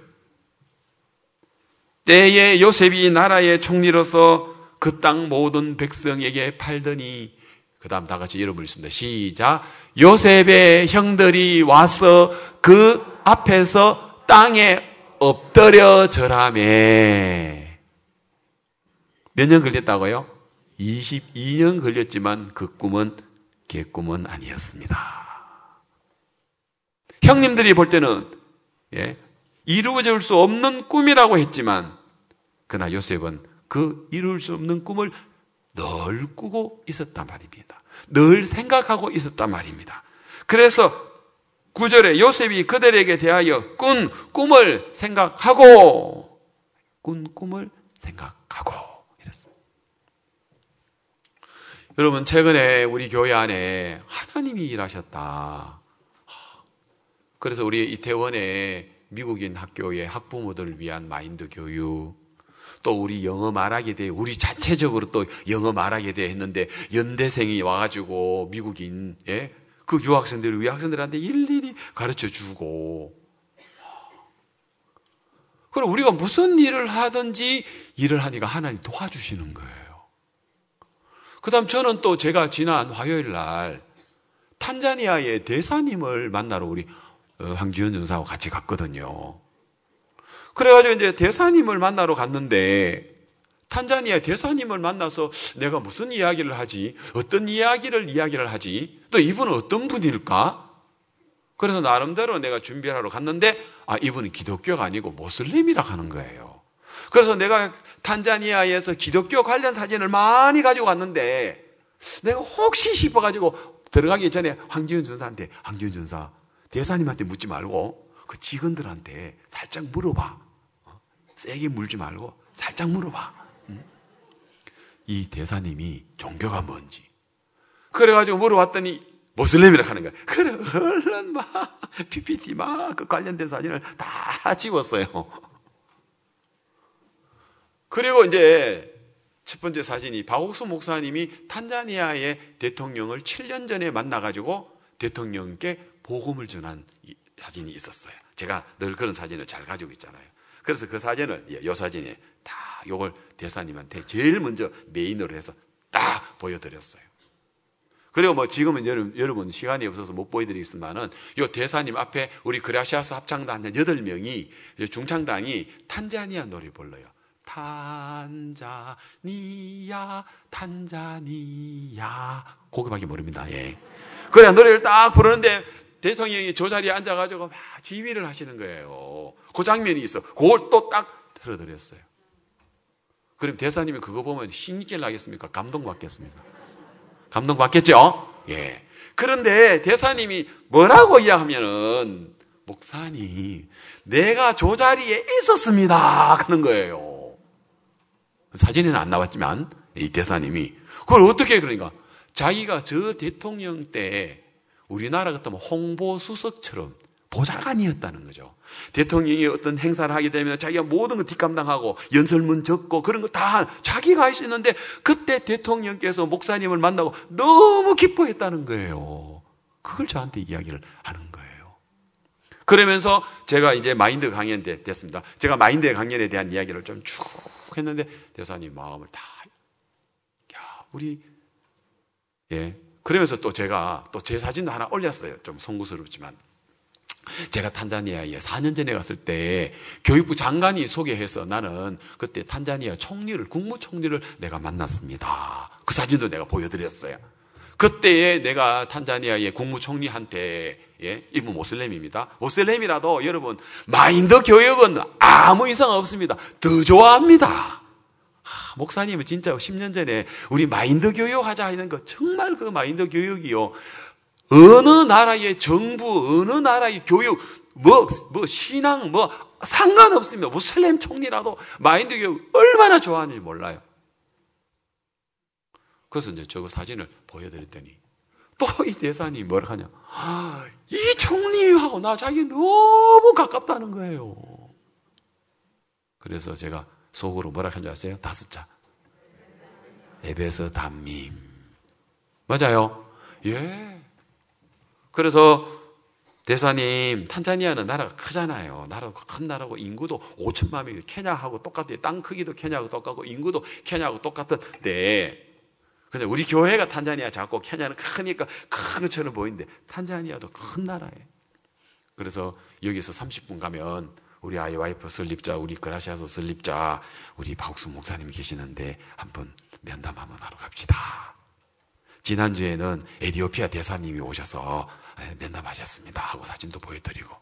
때에 요셉이 나라의 총리로서 그 땅 모든 백성에게 팔더니, 그 다음 다 같이 이름을 읽습니다. 시작. 요셉의 형들이 와서 그 앞에서 땅에 엎드려 절하매. 몇 년 걸렸다고요? 이십이 년 걸렸지만 그 꿈은 개꿈은 아니었습니다. 형님들이 볼 때는, 예, 이루어질 수 없는 꿈이라고 했지만, 그러나 요셉은 그 이룰 수 없는 꿈을 늘 꾸고 있었단 말입니다. 늘 생각하고 있었단 말입니다. 그래서 구 절에 요셉이 그들에게 대하여 꾼 꿈을 생각하고, 꾼 꿈을 생각하고 이랬습니다. 여러분, 최근에 우리 교회 안에 하나님이 일하셨다. 그래서 우리 이태원에 미국인 학교의 학부모들을 위한 마인드 교육, 또 우리 영어 말하게 돼, 우리 자체적으로 또 영어 말하게 돼 했는데, 연대생이 와가지고 미국인, 예? 그 유학생들, 우리 학생들한테 일일이 가르쳐 주고. 그럼 우리가 무슨 일을 하든지 일을 하니까 하나님 도와주시는 거예요. 그 다음 저는 또 제가 지난 화요일 날 탄자니아의 대사님을 만나러 우리 황지현 전사하고 같이 갔거든요. 그래가지고 이제 대사님을 만나러 갔는데, 탄자니아 대사님을 만나서 내가 무슨 이야기를 하지? 어떤 이야기를 이야기를 하지? 또 이분은 어떤 분일까? 그래서 나름대로 내가 준비를 하러 갔는데, 아, 이분은 기독교가 아니고 모슬림이라 하는 거예요. 그래서 내가 탄자니아에서 기독교 관련 사진을 많이 가지고 갔는데, 내가 혹시 싶어가지고 들어가기 전에 황지훈 전사한테, 황지훈 전사, 대사님한테 묻지 말고 그 직원들한테 살짝 물어봐. 세게 물지 말고 살짝 물어봐. 응? 이 대사님이 종교가 뭔지. 그래가지고 물어봤더니 모슬림이라고 하는 거야. 그래, 얼른 막 피피티 막 그 관련된 사진을 다 찍었어요. 그리고 이제 첫 번째 사진이 박옥수 목사님이 탄자니아의 대통령을 칠 년 전에 만나가지고 대통령께 복음을 전한 사진이 있었어요. 제가 늘 그런 사진을 잘 가지고 있잖아요. 그래서 그 사진을, 이 사진에 다 요걸 대사님한테 제일 먼저 메인으로 해서 딱 보여드렸어요. 그리고 뭐 지금은 여러분, 여러분 시간이 없어서 못 보여드리겠지만은 요 대사님 앞에 우리 그라시아스 합창단 한 여덟 명이, 중창단이 탄자니아 노래 불러요. 탄자니아, 탄자니아. 그거밖에 모릅니다. 예. 그래, 노래를 딱 부르는데 대통령이 저 자리에 앉아가지고 막 지휘를 하시는 거예요. 그 장면이 있어. 그걸 또 딱 틀어드렸어요. 그럼 대사님이 그거 보면 신기를 하겠습니까? 감동받겠습니까? 감동받겠죠? 예. 그런데 대사님이 뭐라고 이야기하면은, 목사님, 내가 저 자리에 있었습니다 하는 거예요. 사진에는 안 나왔지만 이 대사님이 그걸 어떻게, 그러니까 자기가 저 대통령 때 우리나라 같으면 홍보수석처럼 보좌관이었다는 거죠. 대통령이 어떤 행사를 하게 되면 자기가 모든 거 뒷감당하고 연설문 적고 그런 거 다 자기가 할 수 있는데, 그때 대통령께서 목사님을 만나고 너무 기뻐했다는 거예요. 그걸 저한테 이야기를 하는 거예요. 그러면서 제가 이제 마인드 강연 때 됐습니다. 제가 마인드 강연에 대한 이야기를 좀 쭉 했는데 대사님 마음을 다, 야, 우리, 예. 그러면서 또 제가 또 제 사진도 하나 올렸어요. 좀 송구스럽지만. 제가 탄자니아에 사 년 전에 갔을 때 교육부 장관이 소개해서 나는 그때 탄자니아 총리를, 국무총리를 내가 만났습니다. 그 사진도 내가 보여드렸어요. 그때에 내가 탄자니아의 국무총리한테, 예, 이분 모슬렘입니다. 모슬렘이라도 여러분 마인드 교육은 아무 이상 없습니다. 더 좋아합니다. 하, 목사님은 진짜 십 년 전에 우리 마인드 교육하자 하는 거, 정말 그 마인드 교육이요, 어느 나라의 정부, 어느 나라의 교육, 뭐, 뭐, 신앙, 뭐, 상관없습니다. 무슬림 총리라도 마인드 교육 얼마나 좋아하는지 몰라요. 그래서 이제 저거 사진을 보여드렸더니 또 이 대사님이 뭐라 하냐. 아, 이 총리하고 나 자기 너무 가깝다는 거예요. 그래서 제가 속으로 뭐라 한 줄 아세요? 다섯 자. 에베소 담임. 맞아요. 예. 그래서 대사님, 탄자니아는 나라가 크잖아요. 나라가 큰 나라고 인구도 오천만 명이 케냐하고 똑같아요. 땅 크기도 케냐하고 똑같고 인구도 케냐하고 똑같은데, 근데 우리 교회가 탄자니아 작고 케냐는 크니까 큰 것처럼 보이는데 탄자니아도 큰 나라예요. 그래서 여기서 삼십 분 가면 우리 아이 와이프 설립자, 우리 그라시아스 설립자, 우리 박옥순 목사님이 계시는데 한번 면담 한번 하러 갑시다. 지난주에는 에티오피아 대사님이 오셔서 면담하셨습니다 하고 사진도 보여드리고,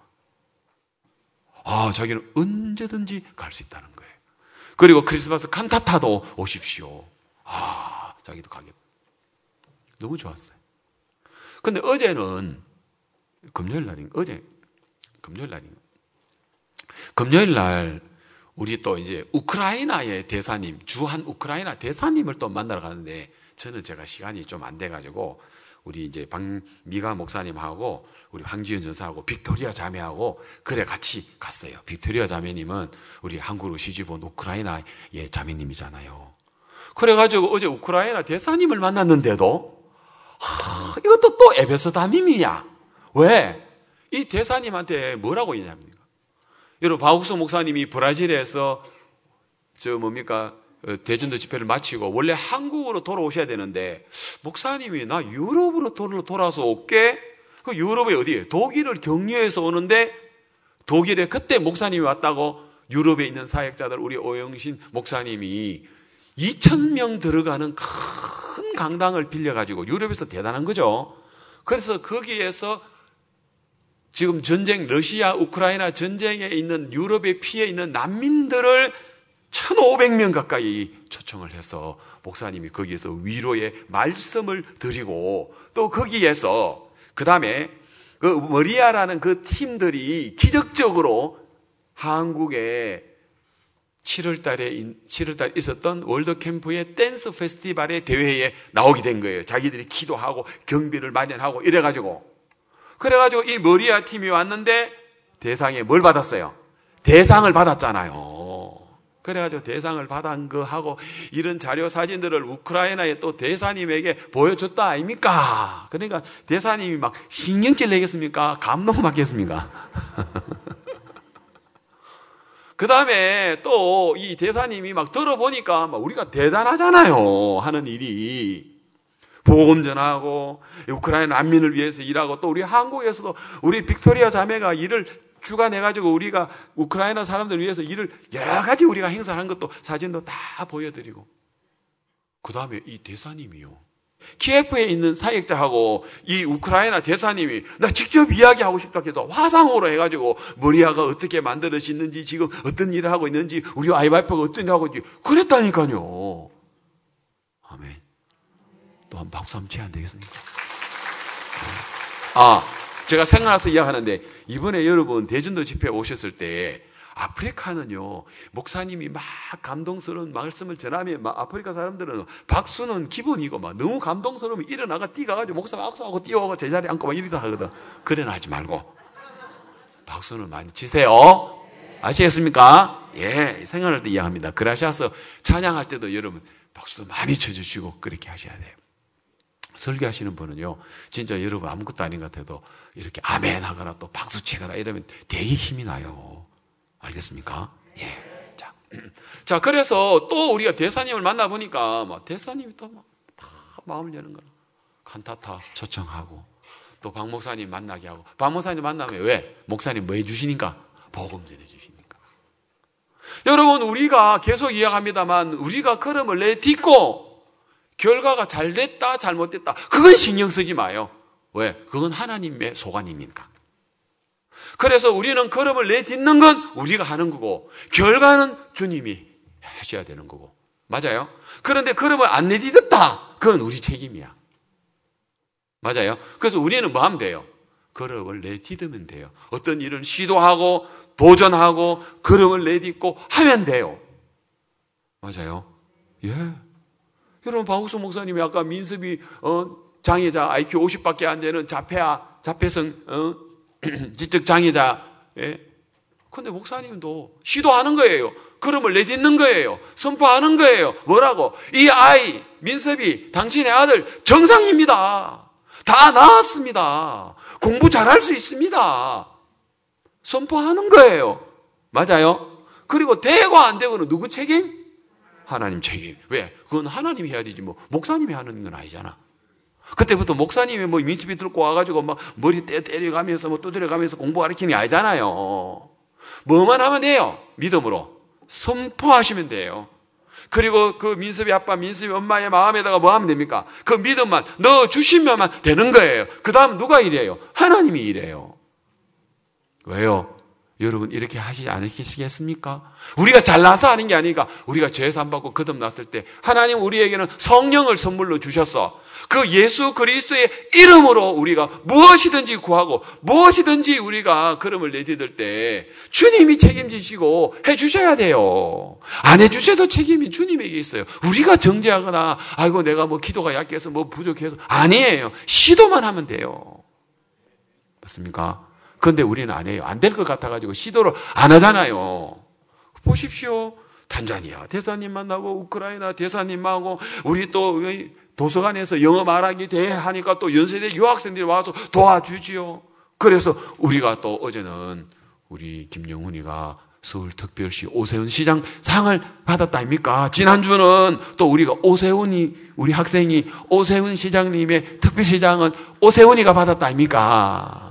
아, 자기는 언제든지 갈 수 있다는 거예요. 그리고 크리스마스 칸타타도 오십시오. 아, 자기도 가겠다. 너무 좋았어요. 근데 어제는 금요일 날인가? 어제 금요일 날인가? 금요일 날 우리 또 이제 우크라이나의 대사님, 주한 우크라이나 대사님을 또 만나러 가는데, 저는 제가 시간이 좀 안 돼가지고 우리 이제 박미가 목사님하고 우리 황지윤 전사하고 빅토리아 자매하고 그래 같이 갔어요. 빅토리아 자매님은 우리 한국으로 시집온 우크라이나의 자매님이잖아요. 그래가지고 어제 우크라이나 대사님을 만났는데도 하, 이것도 또 에베소 담임이야. 왜? 이 대사님한테 뭐라고 했냐입니까? 여러분, 박옥수 목사님이 브라질에서 저 뭡니까 대전도 집회를 마치고 원래 한국으로 돌아오셔야 되는데, 목사님이 나 유럽으로 돌아서 올게. 그 유럽에 어디에? 독일을 격려해서 오는데, 독일에 그때 목사님이 왔다고 유럽에 있는 사역자들 우리 오영신 목사님이 이천 명 들어가는 큰 강당을 빌려가지고, 유럽에서 대단한 거죠. 그래서 거기에서 지금 전쟁, 러시아, 우크라이나 전쟁에 있는 유럽에 피해 있는 난민들을 천오백 명 가까이 초청을 해서 목사님이 거기에서 위로의 말씀을 드리고, 또 거기에서 그 다음에 그 머리아라는 그 팀들이 기적적으로 한국에 칠월 달에, 칠월 달에 있었던 월드 캠프의 댄스 페스티벌의 대회에 나오게 된 거예요. 자기들이 기도하고 경비를 마련하고 이래가지고. 그래가지고 이 머리아 팀이 왔는데 대상에 뭘 받았어요? 대상을 받았잖아요. 그래가지고 대상을 받은 거 하고 이런 자료 사진들을 우크라이나의 또 대사님에게 보여줬다 아닙니까? 그러니까 대사님이 막 신경질 내겠습니까? 감동 받겠습니까? 그 다음에 또 이 대사님이 막 들어보니까 막 우리가 대단하잖아요. 하는 일이. 복음 전하고 우크라이나 난민을 위해서 일하고, 또 우리 한국에서도 우리 빅토리아 자매가 일을 주관해가지고 우리가 우크라이나 사람들을 위해서 일을 여러 가지 우리가 행사한 것도 사진도 다 보여드리고, 그 다음에 이 대사님이요, 키예프에 있는 사역자하고 이 우크라이나 대사님이 나 직접 이야기하고 싶다 해서 화상으로 해가지고 머리아가 어떻게 만들어졌는지, 지금 어떤 일을 하고 있는지, 우리 아이와이프가 어떤 일을 하고 있는지 그랬다니까요. 아멘. 또 한 박수 한번 쳐야 안 되겠습니까? 아, 제가 생각나서 이야기하는데, 이번에 여러분 대전도 집회 오셨을 때 아프리카는요, 목사님이 막 감동스러운 말씀을 전하면 막 아프리카 사람들은 박수는 기본이고 막 너무 감동스러우면 일어나가 뛰어가지고 목사 박수하고 뛰어가고 제자리에 앉고 막 이러다 하거든. 그래 하지 말고 박수는 많이 치세요. 아시겠습니까? 예, 생각할 때 이야기합니다. 그라시아서 찬양할 때도 여러분 박수도 많이 쳐주시고 그렇게 하셔야 돼요. 설교하시는 분은요, 진짜 여러분 아무것도 아닌 것 같아도 이렇게 아멘 하거나 또 박수 치거나 이러면 되게 힘이 나요. 알겠습니까? 예. 자, 자, 그래서 또 우리가 대사님을 만나보니까 뭐 대사님이 또 막 다 마음을 여는 거라. 칸타타 초청하고 또 박 목사님 만나게 하고. 박 목사님 만나면 왜? 목사님 뭐 해주시니까? 복음 전해주시니까. 여러분, 우리가 계속 이야기합니다만 우리가 걸음을 내딛고 결과가 잘 됐다 잘못됐다 그건 신경 쓰지 마요. 왜? 그건 하나님의 소관이니까. 그래서 우리는 걸음을 내딛는 건 우리가 하는 거고 결과는 주님이 하셔야 되는 거고. 맞아요? 그런데 걸음을 안 내딛었다 그건 우리 책임이야. 맞아요? 그래서 우리는 뭐 하면 돼요? 걸음을 내딛으면 돼요. 어떤 일은 시도하고 도전하고 걸음을 내딛고 하면 돼요. 맞아요? 예. 여러분, 박우수 목사님이 아까 민습이 어, 장애자 아이큐 오십밖에 안 되는 자폐아, 자폐성 어, 지적 장애자. 예. 근데 목사님도 시도하는 거예요. 걸음을 내딛는 거예요. 선포하는 거예요. 뭐라고? 이 아이 민섭이 당신의 아들 정상입니다. 다 나았습니다. 공부 잘할 수 있습니다. 선포하는 거예요. 맞아요? 그리고 되고 안 되고는 누구 책임? 하나님 책임. 왜? 그건 하나님이 해야 되지 뭐 목사님이 하는 건 아니잖아. 그때부터 목사님이 뭐 민습이 들고 와가지고 막 머리 때 때려가면서 뭐 두드려가면서 공부 가르치는 게 아니잖아요. 뭐만 하면 돼요. 믿음으로 선포하시면 돼요. 그리고 그 민섭이 아빠, 민섭이 엄마의 마음에다가 뭐 하면 됩니까? 그 믿음만 넣어주시면 되는 거예요. 그 다음 누가 일해요? 하나님이 일해요. 왜요? 여러분 이렇게 하시지 않으시겠습니까? 우리가 잘나서 하는 게 아니니까 우리가 죄산 받고 거듭났을 때 하나님 우리에게는 성령을 선물로 주셨어. 그 예수 그리스도의 이름으로 우리가 무엇이든지 구하고 무엇이든지 우리가 걸음을 내딛을 때 주님이 책임지시고 해주셔야 돼요. 안 해주셔도 책임이 주님에게 있어요. 우리가 정죄하거나 아이고 내가 뭐 기도가 약해서 뭐 부족해서 아니에요. 시도만 하면 돼요. 맞습니까? 그런데 우리는 안 해요. 안 될 것 같아가지고 시도를 안 하잖아요. 보십시오. 탄자니아 대사님 만나고 우크라이나 대사님하고 우리 또 도서관에서 영어 말하기 대회 하니까 또 연세대 유학생들이 와서 도와주지요. 그래서 우리가 또 어제는 우리 김영훈이가 서울특별시 오세훈 시장 상을 받았다 아닙니까? 지난주는 또 우리가 오세훈이 우리 학생이 오세훈 시장님의 특별시장은 오세훈이가 받았다 아닙니까?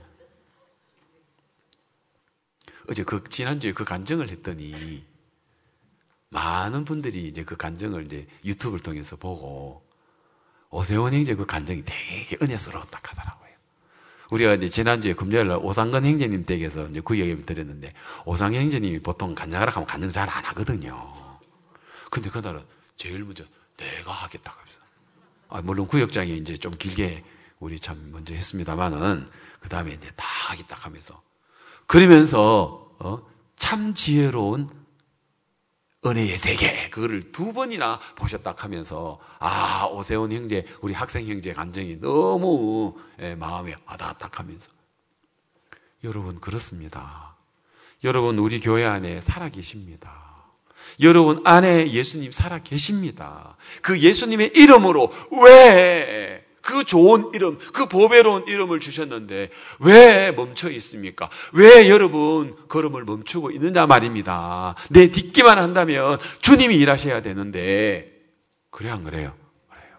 어제 그 지난주에 그 간증을 했더니 많은 분들이 이제 그 간증을 이제 유튜브를 통해서 보고 오세훈 형제 그 간증이 되게 은혜스러웠다 하더라고요. 우리가 이제 지난주에 금요일 날 오상근 형제님 댁에서 이제 그 얘기를 드렸는데 오상 형제님이 보통 간증하라 하면 간증 잘 안 하거든요. 근데 그날은 제일 먼저 내가 하겠다고 했어요. 아, 물론 구역장이 이제 좀 길게 우리 참 먼저 했습니다만은 그 다음에 이제 다 하겠다 하면서 그러면서 어? 참 지혜로운 은혜의 세계 그거를 두 번이나 보셨다 하면서 아 오세훈 형제 우리 학생 형제 감정이 너무 예, 마음에 와닿았다 하면서 여러분 그렇습니다. 여러분 우리 교회 안에 살아계십니다. 여러분 안에 예수님 살아계십니다. 그 예수님의 이름으로 왜 그 좋은 이름, 그 보배로운 이름을 주셨는데 왜 멈춰 있습니까? 왜 여러분 걸음을 멈추고 있느냐 말입니다. 내 딛기만 한다면 주님이 일하셔야 되는데 그래 안 그래요? 그래요.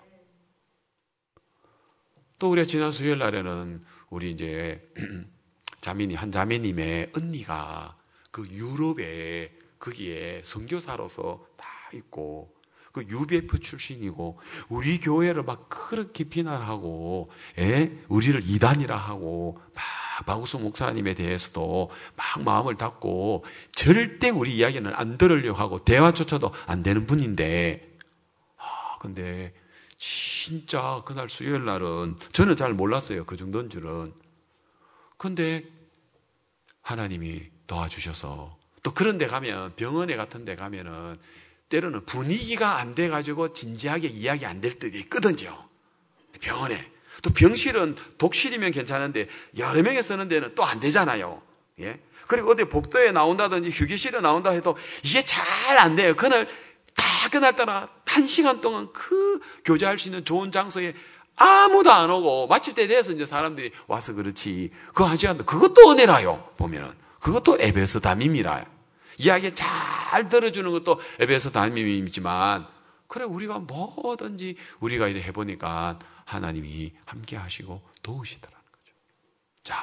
또 우리가 지난 수요일 날에는 우리 이제 자매님 한 자매님의 언니가 그 유럽에 거기에 선교사로서 다 있고 그 유비에프 출신이고 우리 교회를 막 그렇게 비난하고 예? 우리를 이단이라 하고 막 박우수 목사님에 대해서도 막 마음을 닫고 절대 우리 이야기는 안 들으려고 하고 대화조차도 안 되는 분인데 아 근데 진짜 그날 수요일 날은 저는 잘 몰랐어요. 그 정도인 줄은. 근데 하나님이 도와주셔서 또 그런 데 가면, 병원에 같은 데 가면은 때로는 분위기가 안 돼가지고 진지하게 이야기 안 될 때도 있거든요. 병원에. 또 병실은 독실이면 괜찮은데 여러 명이 쓰는 데는 또 안 되잖아요. 예? 그리고 어디 복도에 나온다든지 휴게실에 나온다 해도 이게 잘 안 돼요. 그날 다 그날따라 한 시간 동안 그 교제할 수 있는 좋은 장소에 아무도 안 오고 마칠 때 돼서 이제 사람들이 와서 그렇지. 그거 한 시간, 그것도 은혜라요. 보면은. 그것도 에베소 담임이라. 이야기 잘 들어주는 것도 에베소 담임이지만, 그래, 우리가 뭐든지 우리가 이렇게 해보니까 하나님이 함께 하시고 도우시더라는 거죠. 자,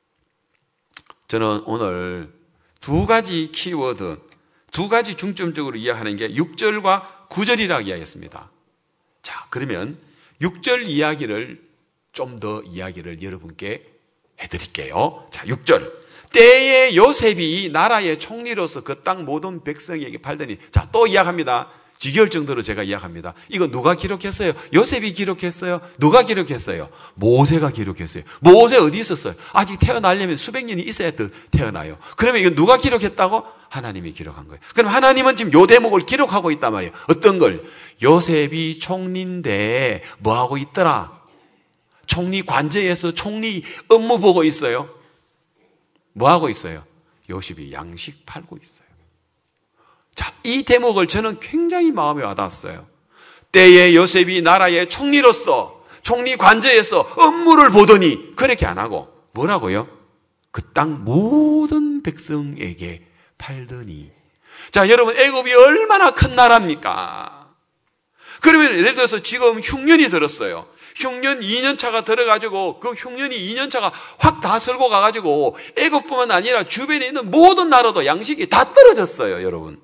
저는 오늘 두 가지 키워드, 두 가지 중점적으로 이야기하는 게 육 절과 구 절이라고 이야기했습니다. 자, 그러면 육 절 이야기를 좀 더 이야기를 여러분께 해드릴게요. 자, 육 절. 때에 요셉이 나라의 총리로서 그 땅 모든 백성에게 팔더니, 자, 또 이야기합니다. 지겨울 정도로 제가 이야기합니다. 이거 누가 기록했어요? 요셉이 기록했어요? 누가 기록했어요? 모세가 기록했어요. 모세 어디 있었어요? 아직 태어나려면 수백 년이 있어야 더 태어나요. 그러면 이거 누가 기록했다고? 하나님이 기록한 거예요. 그럼 하나님은 지금 요 대목을 기록하고 있단 말이에요. 어떤 걸? 요셉이 총리인데 뭐 하고 있더라? 총리 관저에서 총리 업무 보고 있어요. 뭐 하고 있어요? 요셉이 양식 팔고 있어요. 자, 이 대목을 저는 굉장히 마음에 와닿았어요. 때에 요셉이 나라의 총리로서 총리 관저에서 업무를 보더니 그렇게 안 하고 뭐라고요? 그 땅 모든 백성에게 팔더니. 자, 여러분, 애굽이 얼마나 큰 나라입니까? 그러면 예를 들어서 지금 흉년이 들었어요. 흉년 이 년 차가 들어가지고 그 흉년이 이 년 차가 확 다 쓸고 가가지고 애굽뿐만 아니라 주변에 있는 모든 나라도 양식이 다 떨어졌어요, 여러분.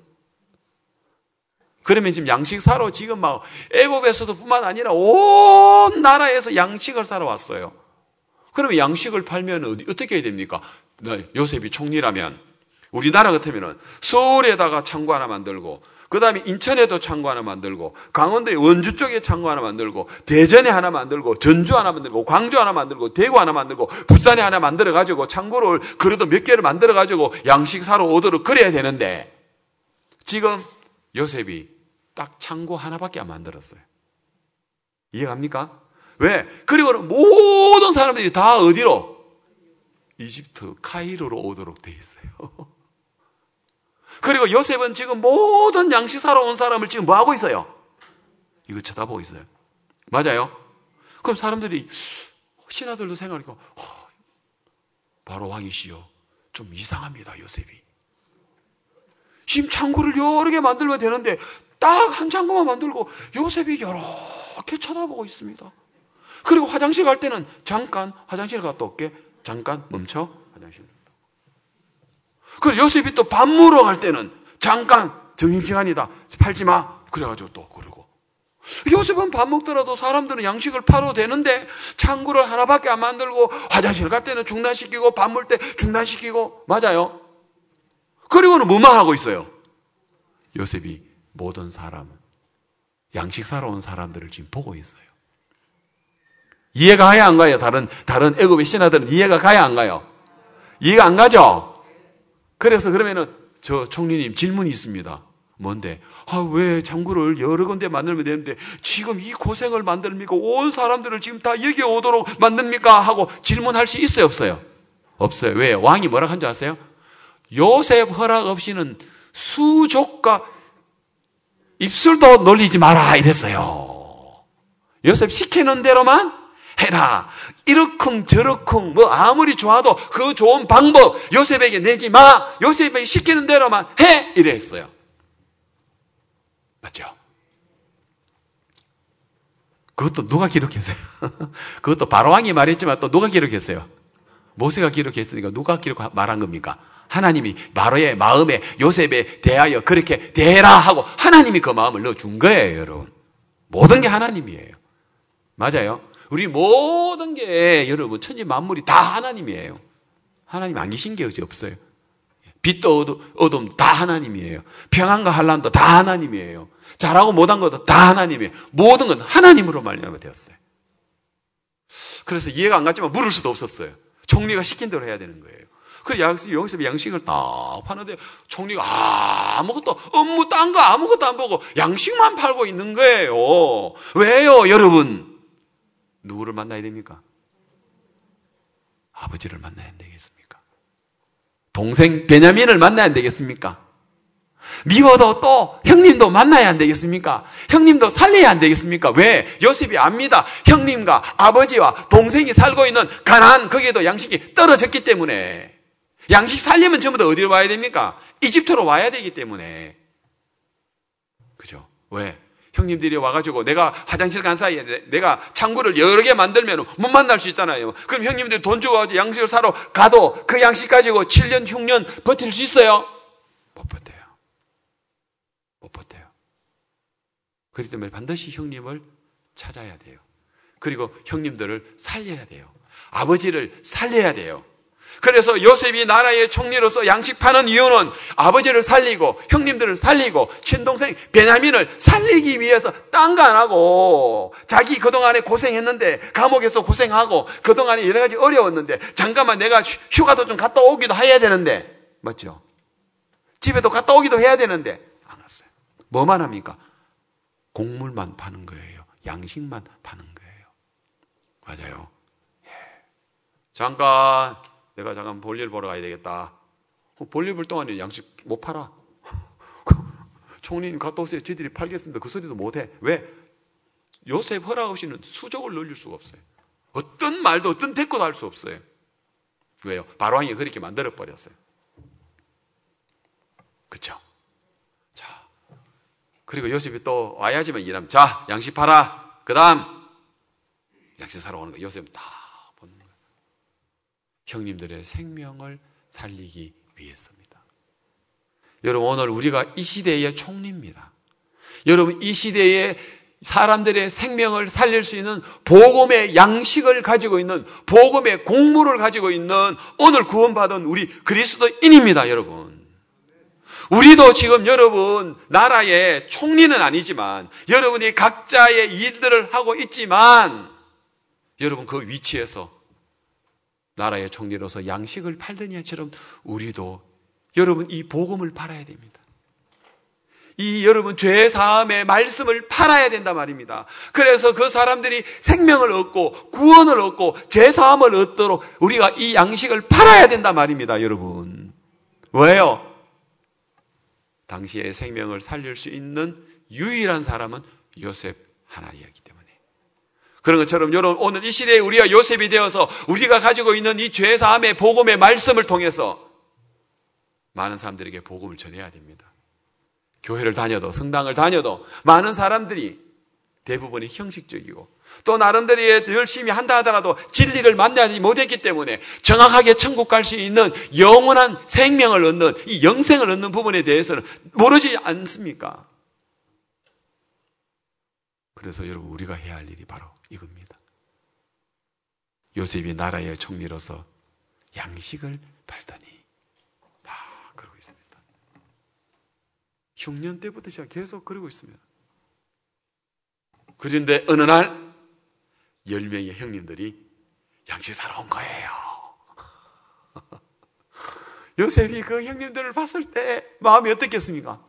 그러면 지금 양식 사러 지금 막 애굽에서도 뿐만 아니라 온 나라에서 양식을 사러 왔어요. 그러면 양식을 팔면 어디, 어떻게 해야 됩니까? 요셉이 총리라면 우리나라 같으면 서울에다가 창고 하나 만들고, 그 다음에 인천에도 창고 하나 만들고, 강원도의 원주 쪽에 창고 하나 만들고, 대전에 하나 만들고, 전주 하나 만들고, 광주 하나 만들고, 대구 하나 만들고, 부산에 하나 만들어가지고 창고를 그래도 몇 개를 만들어가지고 양식 사러 오도록 그래야 되는데, 지금 요셉이 딱 창고 하나밖에 안 만들었어요. 이해갑니까? 왜? 그리고는 모든 사람들이 다 어디로? 이집트 카이로로 오도록 돼 있어요. 그리고 요셉은 지금 모든 양식 사러 온 사람을 지금 뭐 하고 있어요? 이거 쳐다보고 있어요. 맞아요? 그럼 사람들이, 신하들도 생각하니까, 어, 바로 왕이시여, 좀 이상합니다, 요셉이. 지금 창고를 여러 개 만들면 되는데 딱 한 창고만 만들고 요셉이 이렇게 쳐다보고 있습니다. 그리고 화장실 갈 때는 잠깐 화장실 갔다 올게. 잠깐 멈춰. 화장실. 그리고 요셉이 또 밥 먹으러 갈 때는 잠깐 점심시간이다. 팔지 마. 그래가지고 또 그러고. 요셉은 밥 먹더라도 사람들은 양식을 팔아도 되는데 창고를 하나밖에 안 만들고 화장실 갈 때는 중단시키고 밥 먹을 때 중단시키고. 맞아요? 그리고는 뭐만 하고 있어요? 요셉이 모든 사람, 양식 사러 온 사람들을 지금 보고 있어요. 이해가 가야 안 가요? 다른, 다른 애굽의 신하들은 이해가 가야 안 가요? 이해가 안 가죠? 그래서 그러면은 저 총리님 질문이 있습니다. 뭔데? 아, 왜 창고를 여러 군데 만들면 되는데 지금 이 고생을 만듭니까? 온 사람들을 지금 다 여기 오도록 만듭니까? 하고 질문할 수 있어요, 없어요? 없어요. 왜? 왕이 뭐라 한 줄 아세요? 요셉 허락 없이는 수족과 입술도 놀리지 마라 이랬어요. 요셉 시키는 대로만 해라. 이러쿵 저러쿵 뭐 아무리 좋아도 그 좋은 방법 요셉에게 내지 마. 요셉에게 시키는 대로만 해 이랬어요. 맞죠? 그것도 누가 기록했어요? 그것도 바로왕이 말했지만 또 누가 기록했어요? 모세가 기록했으니까 누가 기록 말한 겁니까? 하나님이 바로의 마음에 요셉에 대하여 그렇게 대해라 하고 하나님이 그 마음을 넣어준 거예요, 여러분. 모든 게 하나님이에요. 맞아요? 우리 모든 게 여러분 천지 만물이 다 하나님이에요. 하나님 안 계신 게 어디 없어요. 빛도 어둠도 다 하나님이에요. 평안과 환난도 다 하나님이에요. 잘하고 못한 것도 다 하나님이에요. 모든 건 하나님으로 말미암아 되었어요. 그래서 이해가 안 갔지만 물을 수도 없었어요. 총리가 시킨 대로 해야 되는 거예요. 그래 여기서 양식을 딱 파는데 총리가 아무것도 업무 딴 거 아무것도 안 보고 양식만 팔고 있는 거예요. 왜요, 여러분? 누구를 만나야 됩니까? 아버지를 만나야 되겠습니까? 동생 베냐민을 만나야 안 되겠습니까? 미워도 또 형님도 만나야 안 되겠습니까? 형님도 살려야 안 되겠습니까? 왜? 요셉이 압니다. 형님과 아버지와 동생이 살고 있는 가나안, 거기에도 양식이 떨어졌기 때문에. 양식 살려면 전부 다 어디로 와야 됩니까? 이집트로 와야 되기 때문에. 그죠? 왜? 형님들이 와가지고 내가 화장실 간 사이에 내가 창구를 여러 개 만들면 못 만날 수 있잖아요. 그럼 형님들이 돈 주고 양식을 사러 가도 그 양식 가지고 칠 년, 육 년 버틸 수 있어요? 못 버텨요. 못 버텨요. 그렇기 때문에 반드시 형님을 찾아야 돼요. 그리고 형님들을 살려야 돼요. 아버지를 살려야 돼요. 그래서 요셉이 나라의 총리로서 양식 파는 이유는 아버지를 살리고 형님들을 살리고 친동생 베냐민을 살리기 위해서 딴 거 안 하고, 자기 그동안에 고생했는데 감옥에서 고생하고 그동안에 여러 가지 어려웠는데 잠깐만 내가 휴가도 좀 갔다 오기도 해야 되는데, 맞죠? 집에도 갔다 오기도 해야 되는데 안 왔어요. 뭐만 합니까? 곡물만 파는 거예요. 양식만 파는 거예요. 맞아요. 예. 잠깐 내가 잠깐 볼일 보러 가야 되겠다. 볼일 볼 동안에 양식 못 팔아. 총리님 갔다 오세요. 저희들이 팔겠습니다. 그 소리도 못해. 왜? 요셉 허락 없이는 수족을 늘릴 수가 없어요. 어떤 말도 어떤 대꾸도 할 수 없어요. 왜요? 바로왕이 그렇게 만들어버렸어요. 그렇죠? 자, 그리고 요셉이 또 와야지만 일하면, 자, 양식 팔아. 그 다음 양식 사러 오는 거예요. 요셉은 다 형님들의 생명을 살리기 위해서입니다. 여러분, 오늘 우리가 이 시대의 총리입니다. 여러분, 이 시대에 사람들의 생명을 살릴 수 있는 복음의 양식을 가지고 있는, 복음의 곡물을 가지고 있는 오늘 구원받은 우리 그리스도인입니다, 여러분. 우리도 지금 여러분 나라의 총리는 아니지만 여러분이 각자의 일들을 하고 있지만 여러분 그 위치에서 나라의 총리로서 양식을 팔던 이처럼 우리도 여러분 이 복음을 팔아야 됩니다. 이 여러분 죄 사함의 말씀을 팔아야 된단 말입니다. 그래서 그 사람들이 생명을 얻고 구원을 얻고 죄 사함을 얻도록 우리가 이 양식을 팔아야 된단 말입니다, 여러분. 왜요? 당시에 생명을 살릴 수 있는 유일한 사람은 요셉 하나이었기 때문에. 그런 것처럼 여러분 오늘 이 시대에 우리가 요셉이 되어서 우리가 가지고 있는 이 죄사함의 복음의 말씀을 통해서 많은 사람들에게 복음을 전해야 됩니다. 교회를 다녀도 성당을 다녀도 많은 사람들이 대부분이 형식적이고 또 나름대로 열심히 한다 하더라도 진리를 만나지 못했기 때문에 정확하게 천국 갈 수 있는 영원한 생명을 얻는 이 영생을 얻는 부분에 대해서는 모르지 않습니까? 그래서 여러분 우리가 해야 할 일이 바로 이겁니다. 요셉이 나라의 총리로서 양식을 팔다니 다 그러고 있습니다. 흉년 때부터 시작 계속 그러고 있습니다. 그런데 어느 날 열 명의 형님들이 양식 사러 온 거예요. 요셉이 그 형님들을 봤을 때 마음이 어떻겠습니까?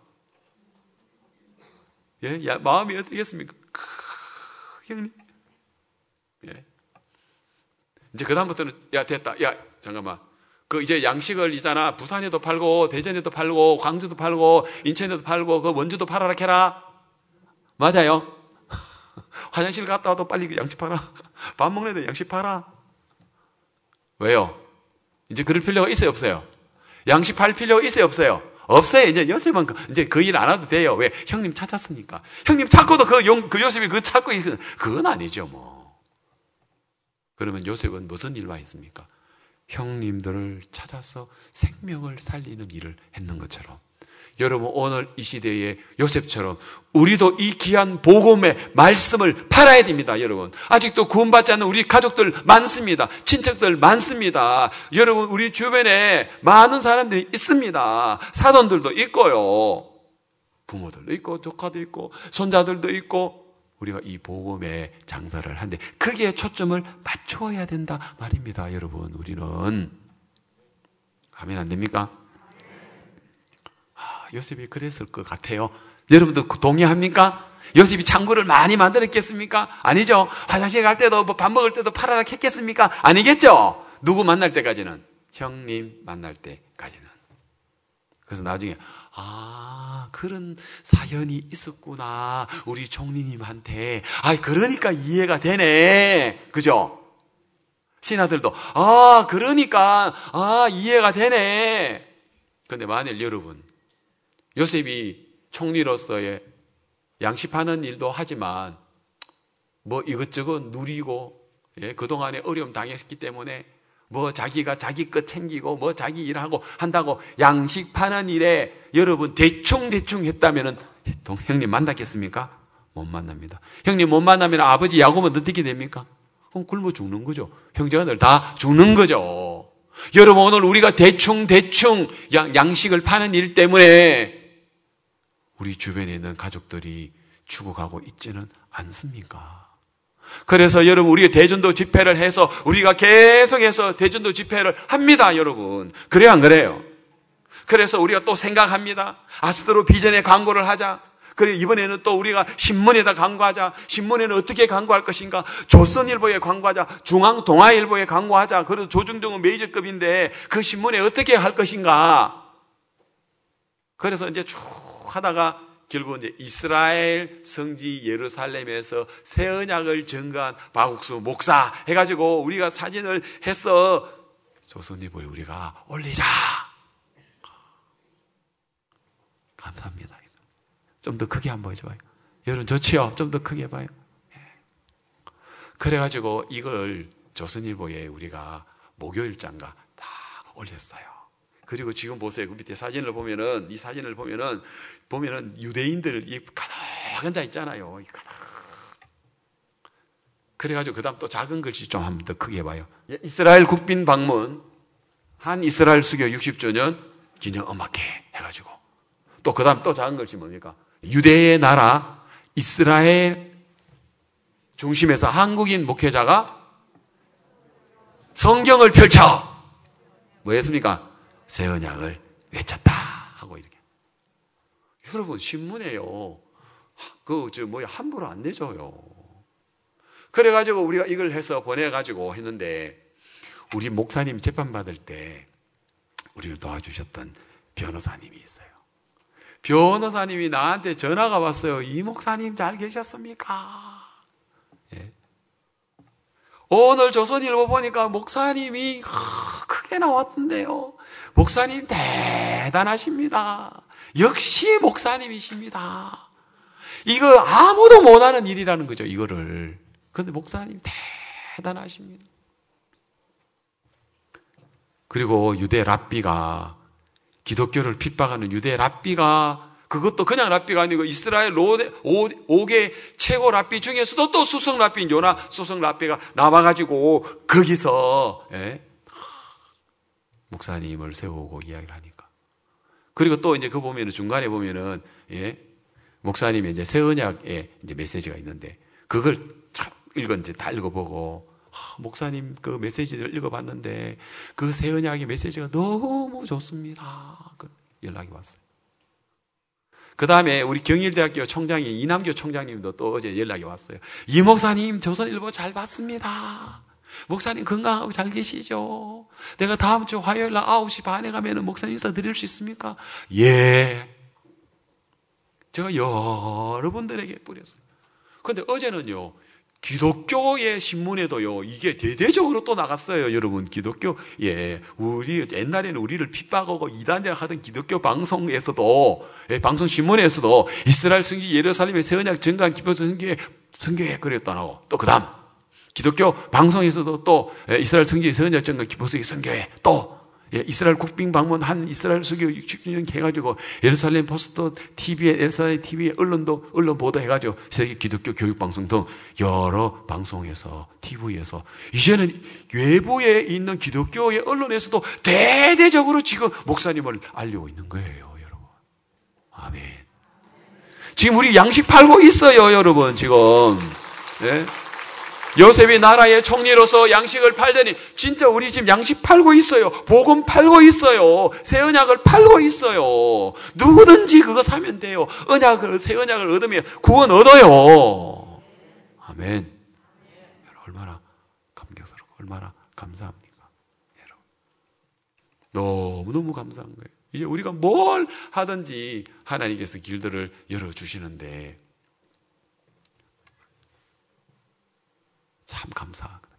예, 야, 마음이 어떻겠습니까? 크, 형님. 예. 이제 그다음부터는 야 됐다. 야 잠깐만. 그 이제 양식을 있잖아. 부산에도 팔고 대전에도 팔고 광주도 팔고 인천에도 팔고 그 원주도 팔아라 캐라. 맞아요. 화장실 갔다 와도 빨리 양식 팔아. 밥 먹는데 양식 팔아. 왜요? 이제 그럴 필요가 있어요, 없어요? 양식 팔 필요가 있어요, 없어요? 없어요. 이제 요셉은 이제 그 일 안 해도 돼요. 왜? 형님 찾았으니까. 형님 찾고도 그 용, 그 요셉이 그 찾고 있으면 그건 아니죠, 뭐. 그러면 요셉은 무슨 일만 했습니까? 형님들을 찾아서 생명을 살리는 일을 했는 것처럼 여러분 오늘 이 시대에 요셉처럼 우리도 이 귀한 복음의 말씀을 팔아야 됩니다. 여러분 아직도 구원받지 않는 우리 가족들 많습니다. 친척들 많습니다. 여러분 우리 주변에 많은 사람들이 있습니다. 사돈들도 있고요. 부모들도 있고 조카도 있고 손자들도 있고 우리가 이 복음의 장사를 하는데 거기에 초점을 맞춰야 된다 말입니다. 여러분, 우리는. 아멘, 안 됩니까? 아, 요셉이 그랬을 것 같아요. 여러분들 동의합니까? 요셉이 창고를 많이 만들었겠습니까? 아니죠. 화장실 갈 때도 뭐 밥 먹을 때도 팔아라 했겠습니까? 아니겠죠. 누구 만날 때까지는? 형님 만날 때까지는. 그래서 나중에 아, 그런 사연이 있었구나, 우리 총리님한테. 아, 그러니까 이해가 되네. 그죠? 신하들도 아, 그러니까 아, 이해가 되네. 근데 만일 여러분, 요셉이 총리로서의 양식하는 일도 하지만 뭐 이것저것 누리고, 예, 그동안에 어려움 당했기 때문에 뭐 자기가 자기 것 챙기고 뭐 자기 일하고 한다고 양식 파는 일에 여러분 대충대충 했다면은 형님 만났겠습니까? 못 만납니다. 형님 못 만나면 아버지 야곱은 어떻게 됩니까? 그럼 굶어 죽는 거죠. 형제들 다 죽는 거죠. 여러분, 오늘 우리가 대충대충 양식을 파는 일 때문에 우리 주변에 있는 가족들이 죽어가고 있지는 않습니까? 그래서 여러분, 우리가 대전도 집회를 해서 우리가 계속해서 대전도 집회를 합니다, 여러분. 그래요, 안 그래요? 그래서 우리가 또 생각합니다. 아스트로 비전에 광고를 하자. 그래, 이번에는 또 우리가 신문에다 광고하자. 신문에는 어떻게 광고할 것인가? 조선일보에 광고하자. 중앙동아일보에 광고하자. 그래도 조중동은 메이저급인데 그 신문에 어떻게 할 것인가? 그래서 이제 쭉 하다가 결국 이제 이스라엘 성지 예루살렘에서 새 언약을 증거한 박욱수 목사 해가지고 우리가 사진을 해서 조선일보에 우리가 올리자. 감사합니다. 좀 더 크게 한번 해줘봐요. 여러분 좋지요? 좀 더 크게 해봐요. 그래가지고 이걸 조선일보에 우리가 목요일장가 다 올렸어요. 그리고 지금 보세요. 그 밑에 사진을 보면은, 이 사진을 보면은, 보면은 유대인들 이 가득 앉아 있잖아요. 가득. 그래가지고 그 다음 또 작은 글씨 좀 한 번 더 크게 해봐요. 이스라엘 국빈 방문, 한 이스라엘 수교 육십 주년 기념 음악회 해가지고. 또 그 다음 또 작은 글씨 뭡니까? 유대의 나라, 이스라엘 중심에서 한국인 목회자가 성경을 펼쳐 뭐 했습니까? 새 언약을 외쳤다 하고 이렇게. 여러분, 신문에요, 그 저 뭐야 함부로 안 내줘요. 그래가지고 우리가 이걸 해서 보내가지고 했는데, 우리 목사님 재판 받을 때 우리를 도와주셨던 변호사님이 있어요. 변호사님이 나한테 전화가 왔어요. 이 목사님 잘 계셨습니까? 예. 오늘 조선일보 보니까 목사님이 크게 나왔던데요. 목사님 대단하십니다. 역시 목사님이십니다. 이거 아무도 못하는 일이라는 거죠, 이거를. 그런데 목사님 대단하십니다. 그리고 유대 랍비가, 기독교를 핍박하는 유대 랍비가, 그것도 그냥 랍비가 아니고 이스라엘 오 개 최고 랍비 중에서도 또 수석 랍비인 요나 수석 랍비가 나와가지고 거기서, 예? 목사님을 세우고 이야기를 하니까. 그리고 또 이제 그 보면은 중간에 보면은, 예? 목사님이 이제 새 언약에 이제 메시지가 있는데 그걸 참 읽은 이제 다 읽어보고, 아, 목사님 그 메시지를 읽어봤는데 그 새 언약의 메시지가 너무 좋습니다. 그 연락이 왔어요. 그 다음에 우리 경일대학교 총장인 이남교 총장님도 또 어제 연락이 왔어요. 이 목사님 조선일보 잘 봤습니다. 목사님 건강하고 잘 계시죠? 내가 다음 주 화요일 날 아홉 시 반에 가면 목사님 인사 드릴 수 있습니까? 예. 제가 여러분들에게 뿌렸어요. 그런데 어제는요, 기독교의 신문에도요, 이게 대대적으로 또 나갔어요, 여러분. 기독교, 예. 우리, 옛날에는 우리를 핍박하고 이단이라 하던 기독교 방송에서도, 예, 방송 신문에서도 이스라엘 성지 예루살렘의 새 언약 증거한 기뻐서 성교회, 성교회 그랬다고. 또 그 다음, 기독교 방송에서도 또, 예, 이스라엘 성지 새 언약 증거한 기뻐서 성교회, 또, 예, 이스라엘 국빈 방문한 이스라엘 수교 육십 주년 해가지고 예루살렘 포스트 티비에, 예루살렘 티비에 언론도, 언론 보도해가지고 세계 기독교 교육방송 등 여러 방송에서, 티비에서, 이제는 외부에 있는 기독교의 언론에서도 대대적으로 지금 목사님을 알리고 있는 거예요, 여러분. 아멘. 지금 우리 양식 팔고 있어요, 여러분, 지금. 네? 요셉이 나라의 총리로서 양식을 팔더니 진짜 우리 지금 양식 팔고 있어요. 복음 팔고 있어요. 새 언약을 팔고 있어요. 누구든지 그거 사면 돼요. 언약을, 새 언약을 얻으면 구원 얻어요. 아멘. 여러분, 얼마나 감격스럽고 얼마나 감사합니까? 여러분, 너무너무 감사한 거예요. 이제 우리가 뭘 하든지 하나님께서 길들을 열어주시는데 참 감사하거든요.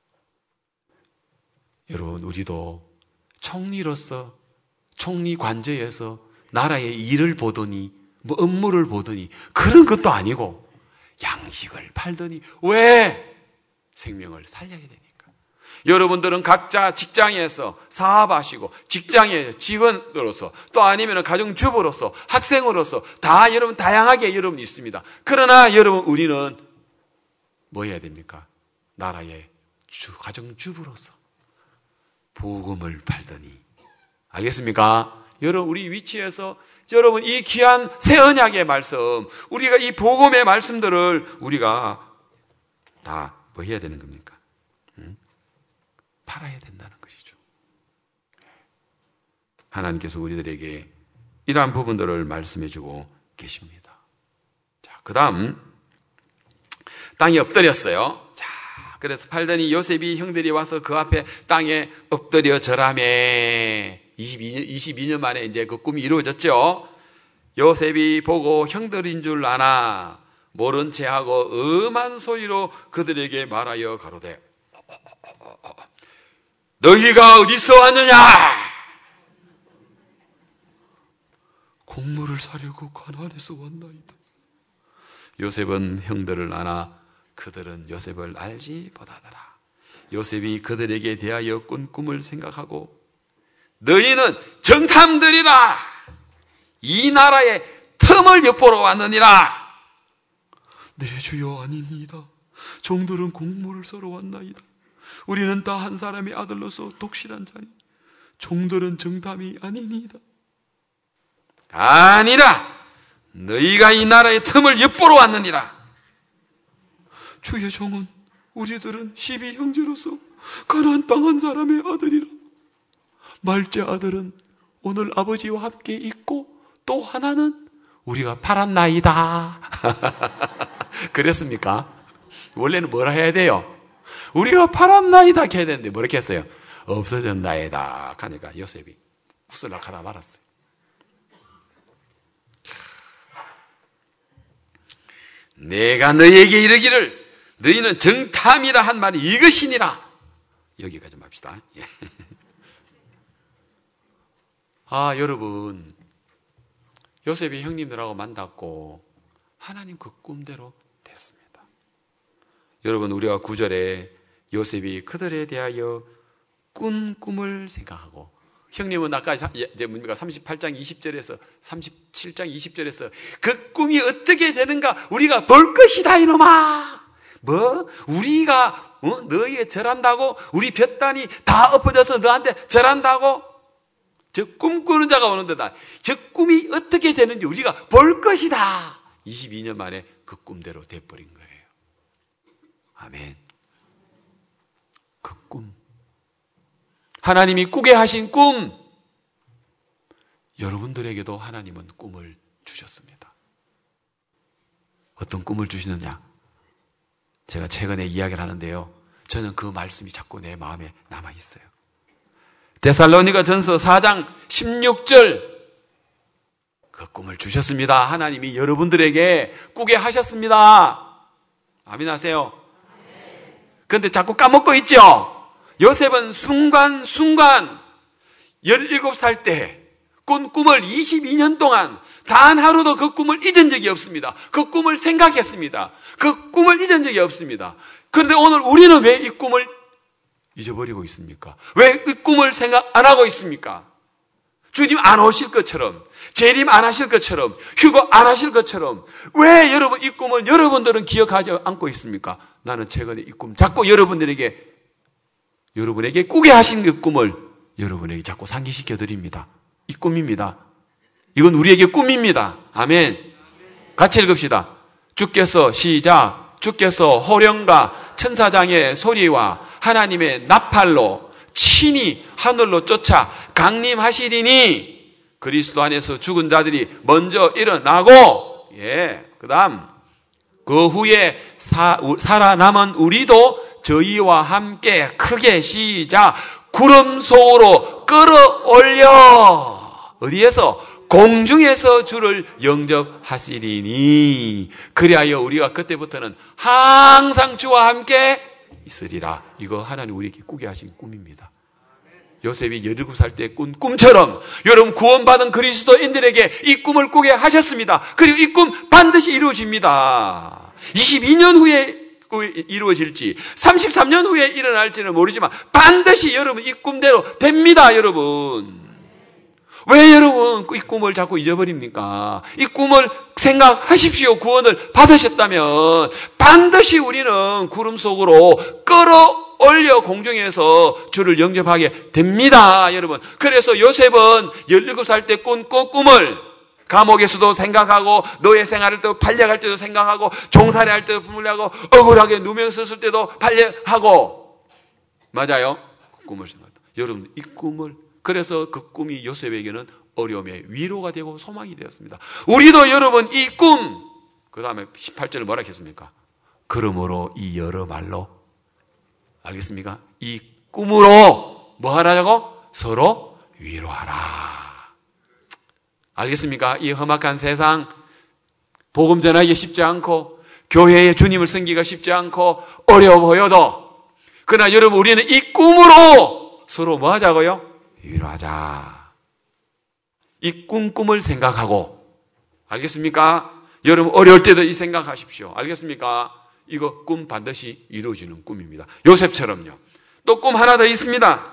여러분, 우리도 총리로서, 총리 관저에서 나라의 일을 보더니, 뭐 업무를 보더니, 그런 것도 아니고, 양식을 팔더니, 왜? 생명을 살려야 되니까. 여러분들은 각자 직장에서 사업하시고, 직장의 직원으로서, 또 아니면 가정주부로서, 학생으로서, 다 여러분, 다양하게 여러분 있습니다. 그러나 여러분, 우리는 뭐 해야 됩니까? 나라의 주, 가정주부로서 복음을 팔더니, 알겠습니까? 여러분, 우리 위치에서 여러분 이 귀한 새 언약의 말씀, 우리가 이 복음의 말씀들을 우리가 다 뭐 해야 되는 겁니까? 응? 팔아야 된다는 것이죠. 하나님께서 우리들에게 이러한 부분들을 말씀해주고 계십니다. 자, 그 다음 땅에 엎드렸어요. 자, 그래서 팔더니 요셉이 형들이 와서 그 앞에 땅에 엎드려 절하매. 이십이 년, 이십이 년 만에 이제 그 꿈이 이루어졌죠. 요셉이 보고 형들인 줄 아나 모른 채 하고 음한 소리로 그들에게 말하여 가로되 너희가 어디서 왔느냐? 곡물을 사려고 가나안에서 왔나이다. 요셉은 형들을 아나 그들은 요셉을 알지 못하더라. 요셉이 그들에게 대하여 꾼 꿈을 생각하고 너희는 정탐들이라 이 나라의 틈을 엿보러 왔느니라. 네 주여 아닙니다. 종들은 곡물을 썰어 왔나이다. 우리는 다 한 사람의 아들로서 독실한 자니 종들은 정탐이 아니니이다. 아니라 너희가 이 나라의 틈을 엿보러 왔느니라. 주의 종은 우리들은 십이 형제로서 가나안 땅 한 사람의 아들이라. 말째 아들은 오늘 아버지와 함께 있고 또 하나는 우리가 팔았나이다. 그랬습니까? 원래는 뭐라 해야 돼요? 우리가 팔았나이다 해야 되는데 뭐렇게 했어요? 없어졌나이다 하니까 요셉이 후슬락하다 말았어요. 내가 너희에게 이르기를 너희는 정탐이라 한 말이 이것이니라. 여기까지 맙시다. 아, 여러분, 요셉이 형님들하고 만났고 하나님 그 꿈대로 됐습니다. 여러분, 우리가 구절에 요셉이 그들에 대하여 꾼 꿈을 생각하고, 형님은 아까 이제 뭡니까 삼십팔 장 이십 절에서 삼십칠 장 이십 절에서 그 꿈이 어떻게 되는가 우리가 볼 것이다 이놈아. 뭐 우리가 어? 너희에 절한다고? 우리 볕단이 다 엎어져서 너한테 절한다고? 저 꿈꾸는 자가 오는 데다. 저 꿈이 어떻게 되는지 우리가 볼 것이다. 이십이 년 만에 그 꿈대로 돼버린 거예요. 아멘. 그 꿈, 하나님이 꾸게 하신 꿈, 여러분들에게도 하나님은 꿈을 주셨습니다. 어떤 꿈을 주시느냐? 제가 최근에 이야기를 하는데요, 저는 그 말씀이 자꾸 내 마음에 남아있어요. 데살로니가 전서 사 장 십육 절, 그 꿈을 주셨습니다. 하나님이 여러분들에게 꾸게 하셨습니다. 아멘 하세요. 그런데 자꾸 까먹고 있죠. 요셉은 순간순간 열일곱 살 때 꾼 꿈을 이십이 년 동안 단 하루도 그 꿈을 잊은 적이 없습니다. 그 꿈을 생각했습니다. 그 꿈을 잊은 적이 없습니다. 그런데 오늘 우리는 왜 이 꿈을 잊어버리고 있습니까? 왜 이 꿈을 생각 안 하고 있습니까? 주님 안 오실 것처럼, 재림 안 하실 것처럼, 휴거 안 하실 것처럼 왜 여러분 이 꿈을 여러분들은 기억하지 않고 있습니까? 나는 최근에 이 꿈 자꾸 여러분들에게 여러분에게 꾸게 하신 그 꿈을 여러분에게 자꾸 상기시켜 드립니다. 이 꿈입니다. 이건 우리에게 꿈입니다. 아멘. 같이 읽읍시다. 주께서 시작. 주께서 호령과 천사장의 소리와 하나님의 나팔로 친히 하늘로 쫓아 강림하시리니 그리스도 안에서 죽은 자들이 먼저 일어나고, 예, 그 다음, 그 후에 사, 살아남은 우리도 저희와 함께 크게 시작, 구름 속으로 끌어올려, 어디에서? 공중에서 주를 영접하시리니, 그리하여 우리가 그때부터는 항상 주와 함께 있으리라. 이거 하나님 우리에게 꾸게 하신 꿈입니다. 요셉이 열일곱 살 때 꾼 꿈처럼 여러분 구원받은 그리스도인들에게 이 꿈을 꾸게 하셨습니다. 그리고 이 꿈 반드시 이루어집니다. 이십이 년 후에 이루어질지 삼십삼 년 후에 일어날지는 모르지만 반드시 여러분 이 꿈대로 됩니다. 여러분, 왜 여러분 이 꿈을 자꾸 잊어버립니까? 이 꿈을 생각하십시오. 구원을 받으셨다면 반드시 우리는 구름 속으로 끌어 올려 공중에서 주를 영접하게 됩니다. 여러분, 그래서 요셉은 열일곱 살 때 꾼 꿈을 감옥에서도 생각하고, 노예 생활할 때도 팔려갈 때도 생각하고, 종살이 할 때도 품으려고, 억울하게 누명 썼을 때도 팔려하고, 맞아요? 그 꿈을 생각한다. 여러분, 이 꿈을, 그래서 그 꿈이 요셉에게는 어려움의 위로가 되고 소망이 되었습니다. 우리도 여러분 이 꿈, 그 다음에 십팔 절을 뭐라 했습니까? 그러므로 이 여러 말로, 알겠습니까? 이 꿈으로 뭐 하라고? 서로 위로하라. 알겠습니까? 이 험악한 세상, 복음 전하기 쉽지 않고, 교회에 주님을 섬기기가 쉽지 않고, 어려워 보여도, 그러나 여러분 우리는 이 꿈으로 서로 뭐 하자고요? 위로하자. 이 꿈, 꿈을 생각하고, 알겠습니까? 여러분 어려울 때도 이 생각하십시오. 알겠습니까? 이거 꿈 반드시 이루어지는 꿈입니다. 요셉처럼요. 또 꿈 하나 더 있습니다.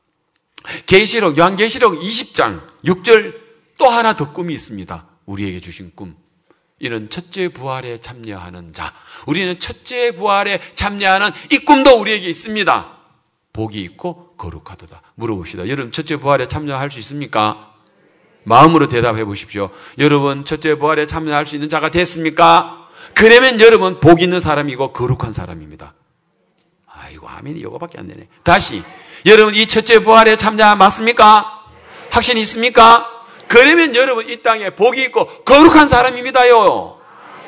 계시록, 요한계시록 이십 장 육 절 또 하나 더 꿈이 있습니다. 우리에게 주신 꿈. 이는 첫째 부활에 참여하는 자. 우리는 첫째 부활에 참여하는 이 꿈도 우리에게 있습니다. 복이 있고 거룩하도다. 물어봅시다. 여러분 첫째 부활에 참여할 수 있습니까? 마음으로 대답해 보십시오. 여러분 첫째 부활에 참여할 수 있는 자가 됐습니까? 그러면 여러분 복 있는 사람이고 거룩한 사람입니다. 아이고 아멘이 이거밖에 안 되네. 다시, 여러분 이 첫째 부활에 참여 맞습니까? 확신 있습니까? 그러면 여러분 이 땅에 복이 있고 거룩한 사람입니다요.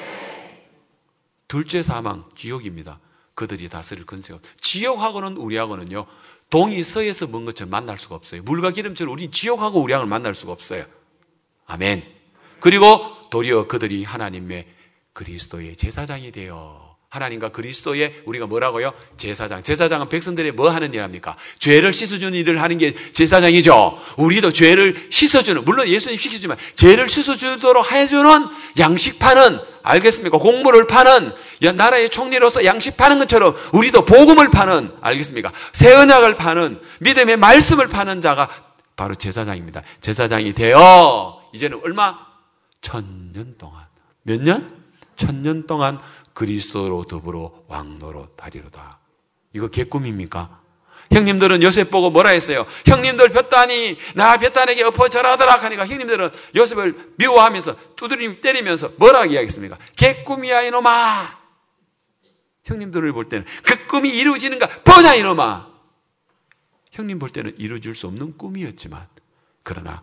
둘째 사망, 지옥입니다. 그들이 다스릴 권세가. 지옥하고는 우리하고는요, 동이 서에서 먼 것처럼 만날 수가 없어요. 물과 기름처럼 우리 지옥하고 우리하고는 만날 수가 없어요. 아멘. 그리고 도리어 그들이 하나님의 그리스도의 제사장이 되어, 하나님과 그리스도의 우리가 뭐라고요? 제사장. 제사장은 백성들이 뭐 하는 일 합니까? 죄를 씻어주는 일을 하는 게 제사장이죠. 우리도 죄를 씻어주는, 물론 예수님 시키지만 죄를 씻어주도록 해주는 양식 파는, 알겠습니까? 곡물을 파는, 나라의 총리로서 양식 파는 것처럼 우리도 복음을 파는, 알겠습니까? 새 언약을 파는, 믿음의 말씀을 파는 자가 바로 제사장입니다. 제사장이 되어 이제는 얼마? 천년 동안. 몇 년? 천년 동안 그리스도로 더불어 왕노로 다리로다. 이거 개꿈입니까? 형님들은 요셉 보고 뭐라 했어요? 형님들 볕다니 나 볕단에게 엎어 절하더라 하니까 형님들은 요셉을 미워하면서 두드림 때리면서 뭐라고 이야기했습니까? 개꿈이야 이놈아. 형님들을 볼 때는 그 꿈이 이루어지는가 보자 이놈아. 형님 볼 때는 이루어질 수 없는 꿈이었지만, 그러나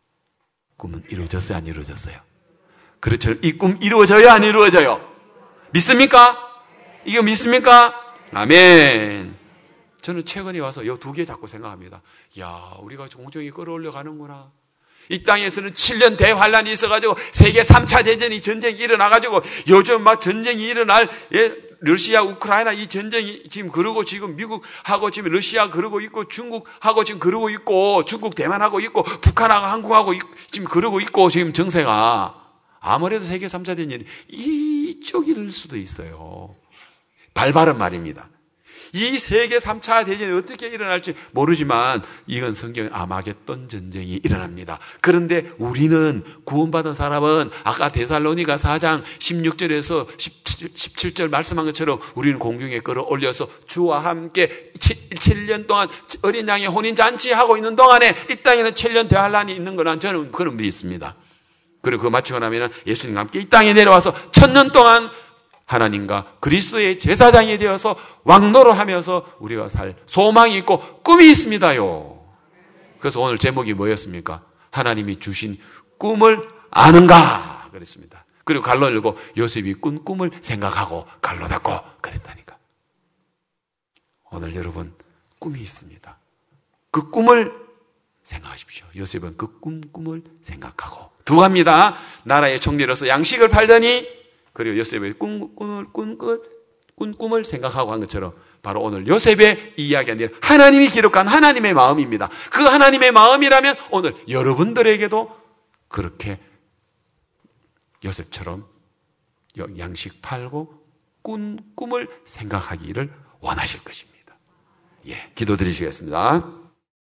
꿈은 이루어졌어요, 안 이루어졌어요? 그렇죠. 이 꿈 이루어져요, 안 이루어져요? 믿습니까? 이거 믿습니까? 아멘. 저는 최근에 와서 이 두 개 자꾸 생각합니다. 야, 우리가 공정이 끌어올려 가는구나. 이 땅에서는 칠 년 대환란이 있어가지고 세계 삼 차 대전이 전쟁이 일어나가지고 요즘 막 전쟁이 일어날, 예, 러시아, 우크라이나 이 전쟁이 지금 그러고 지금 미국하고 지금 러시아 그러고 있고 중국하고 지금 그러고 있고 중국 대만하고 있고 북한하고 한국하고 지금 그러고 있고 지금 정세가 아무래도 세계 삼 차 대전이 이쪽일 수도 있어요. 발발은 말입니다. 이 세계 삼 차 대전이 어떻게 일어날지 모르지만 이건 성경에 아마겟돈 전쟁이 일어납니다. 그런데 우리는 구원받은 사람은 아까 데살로니가 사 장 십육 절에서 십칠 절 말씀한 것처럼 우리는 공중에 끌어올려서 주와 함께 칠 년 동안 어린 양의 혼인잔치하고 있는 동안에 이 땅에는 칠 년 대환란이 있는 거란 저는 그런 믿습니다. 그리고 그거 마치고 나면 예수님과 함께 이 땅에 내려와서 천년 동안 하나님과 그리스도의 제사장이 되어서 왕노릇하면서 우리가 살 소망이 있고 꿈이 있습니다요. 그래서 오늘 제목이 뭐였습니까? 하나님이 주신 꿈을 아는가 그랬습니다. 그리고 갈로 열고 요셉이 꾼 꿈을 생각하고 갈로 닫고 그랬다니까. 오늘 여러분 꿈이 있습니다. 그 꿈을 생각하십시오. 요셉은 그 꿈, 꿈을 생각하고 두 갑니다. 나라의 총리로서 양식을 팔더니 그리고 요셉의 꿈, 꿈을, 꿈, 꿈, 꿈, 꿈을 생각하고 한 것처럼 바로 오늘 요셉의 이야기 아니라 하나님이 기록한 하나님의 마음입니다. 그 하나님의 마음이라면 오늘 여러분들에게도 그렇게 요셉처럼 양식 팔고 꾼 꿈을 생각하기를 원하실 것입니다. 예, 기도드리시겠습니다.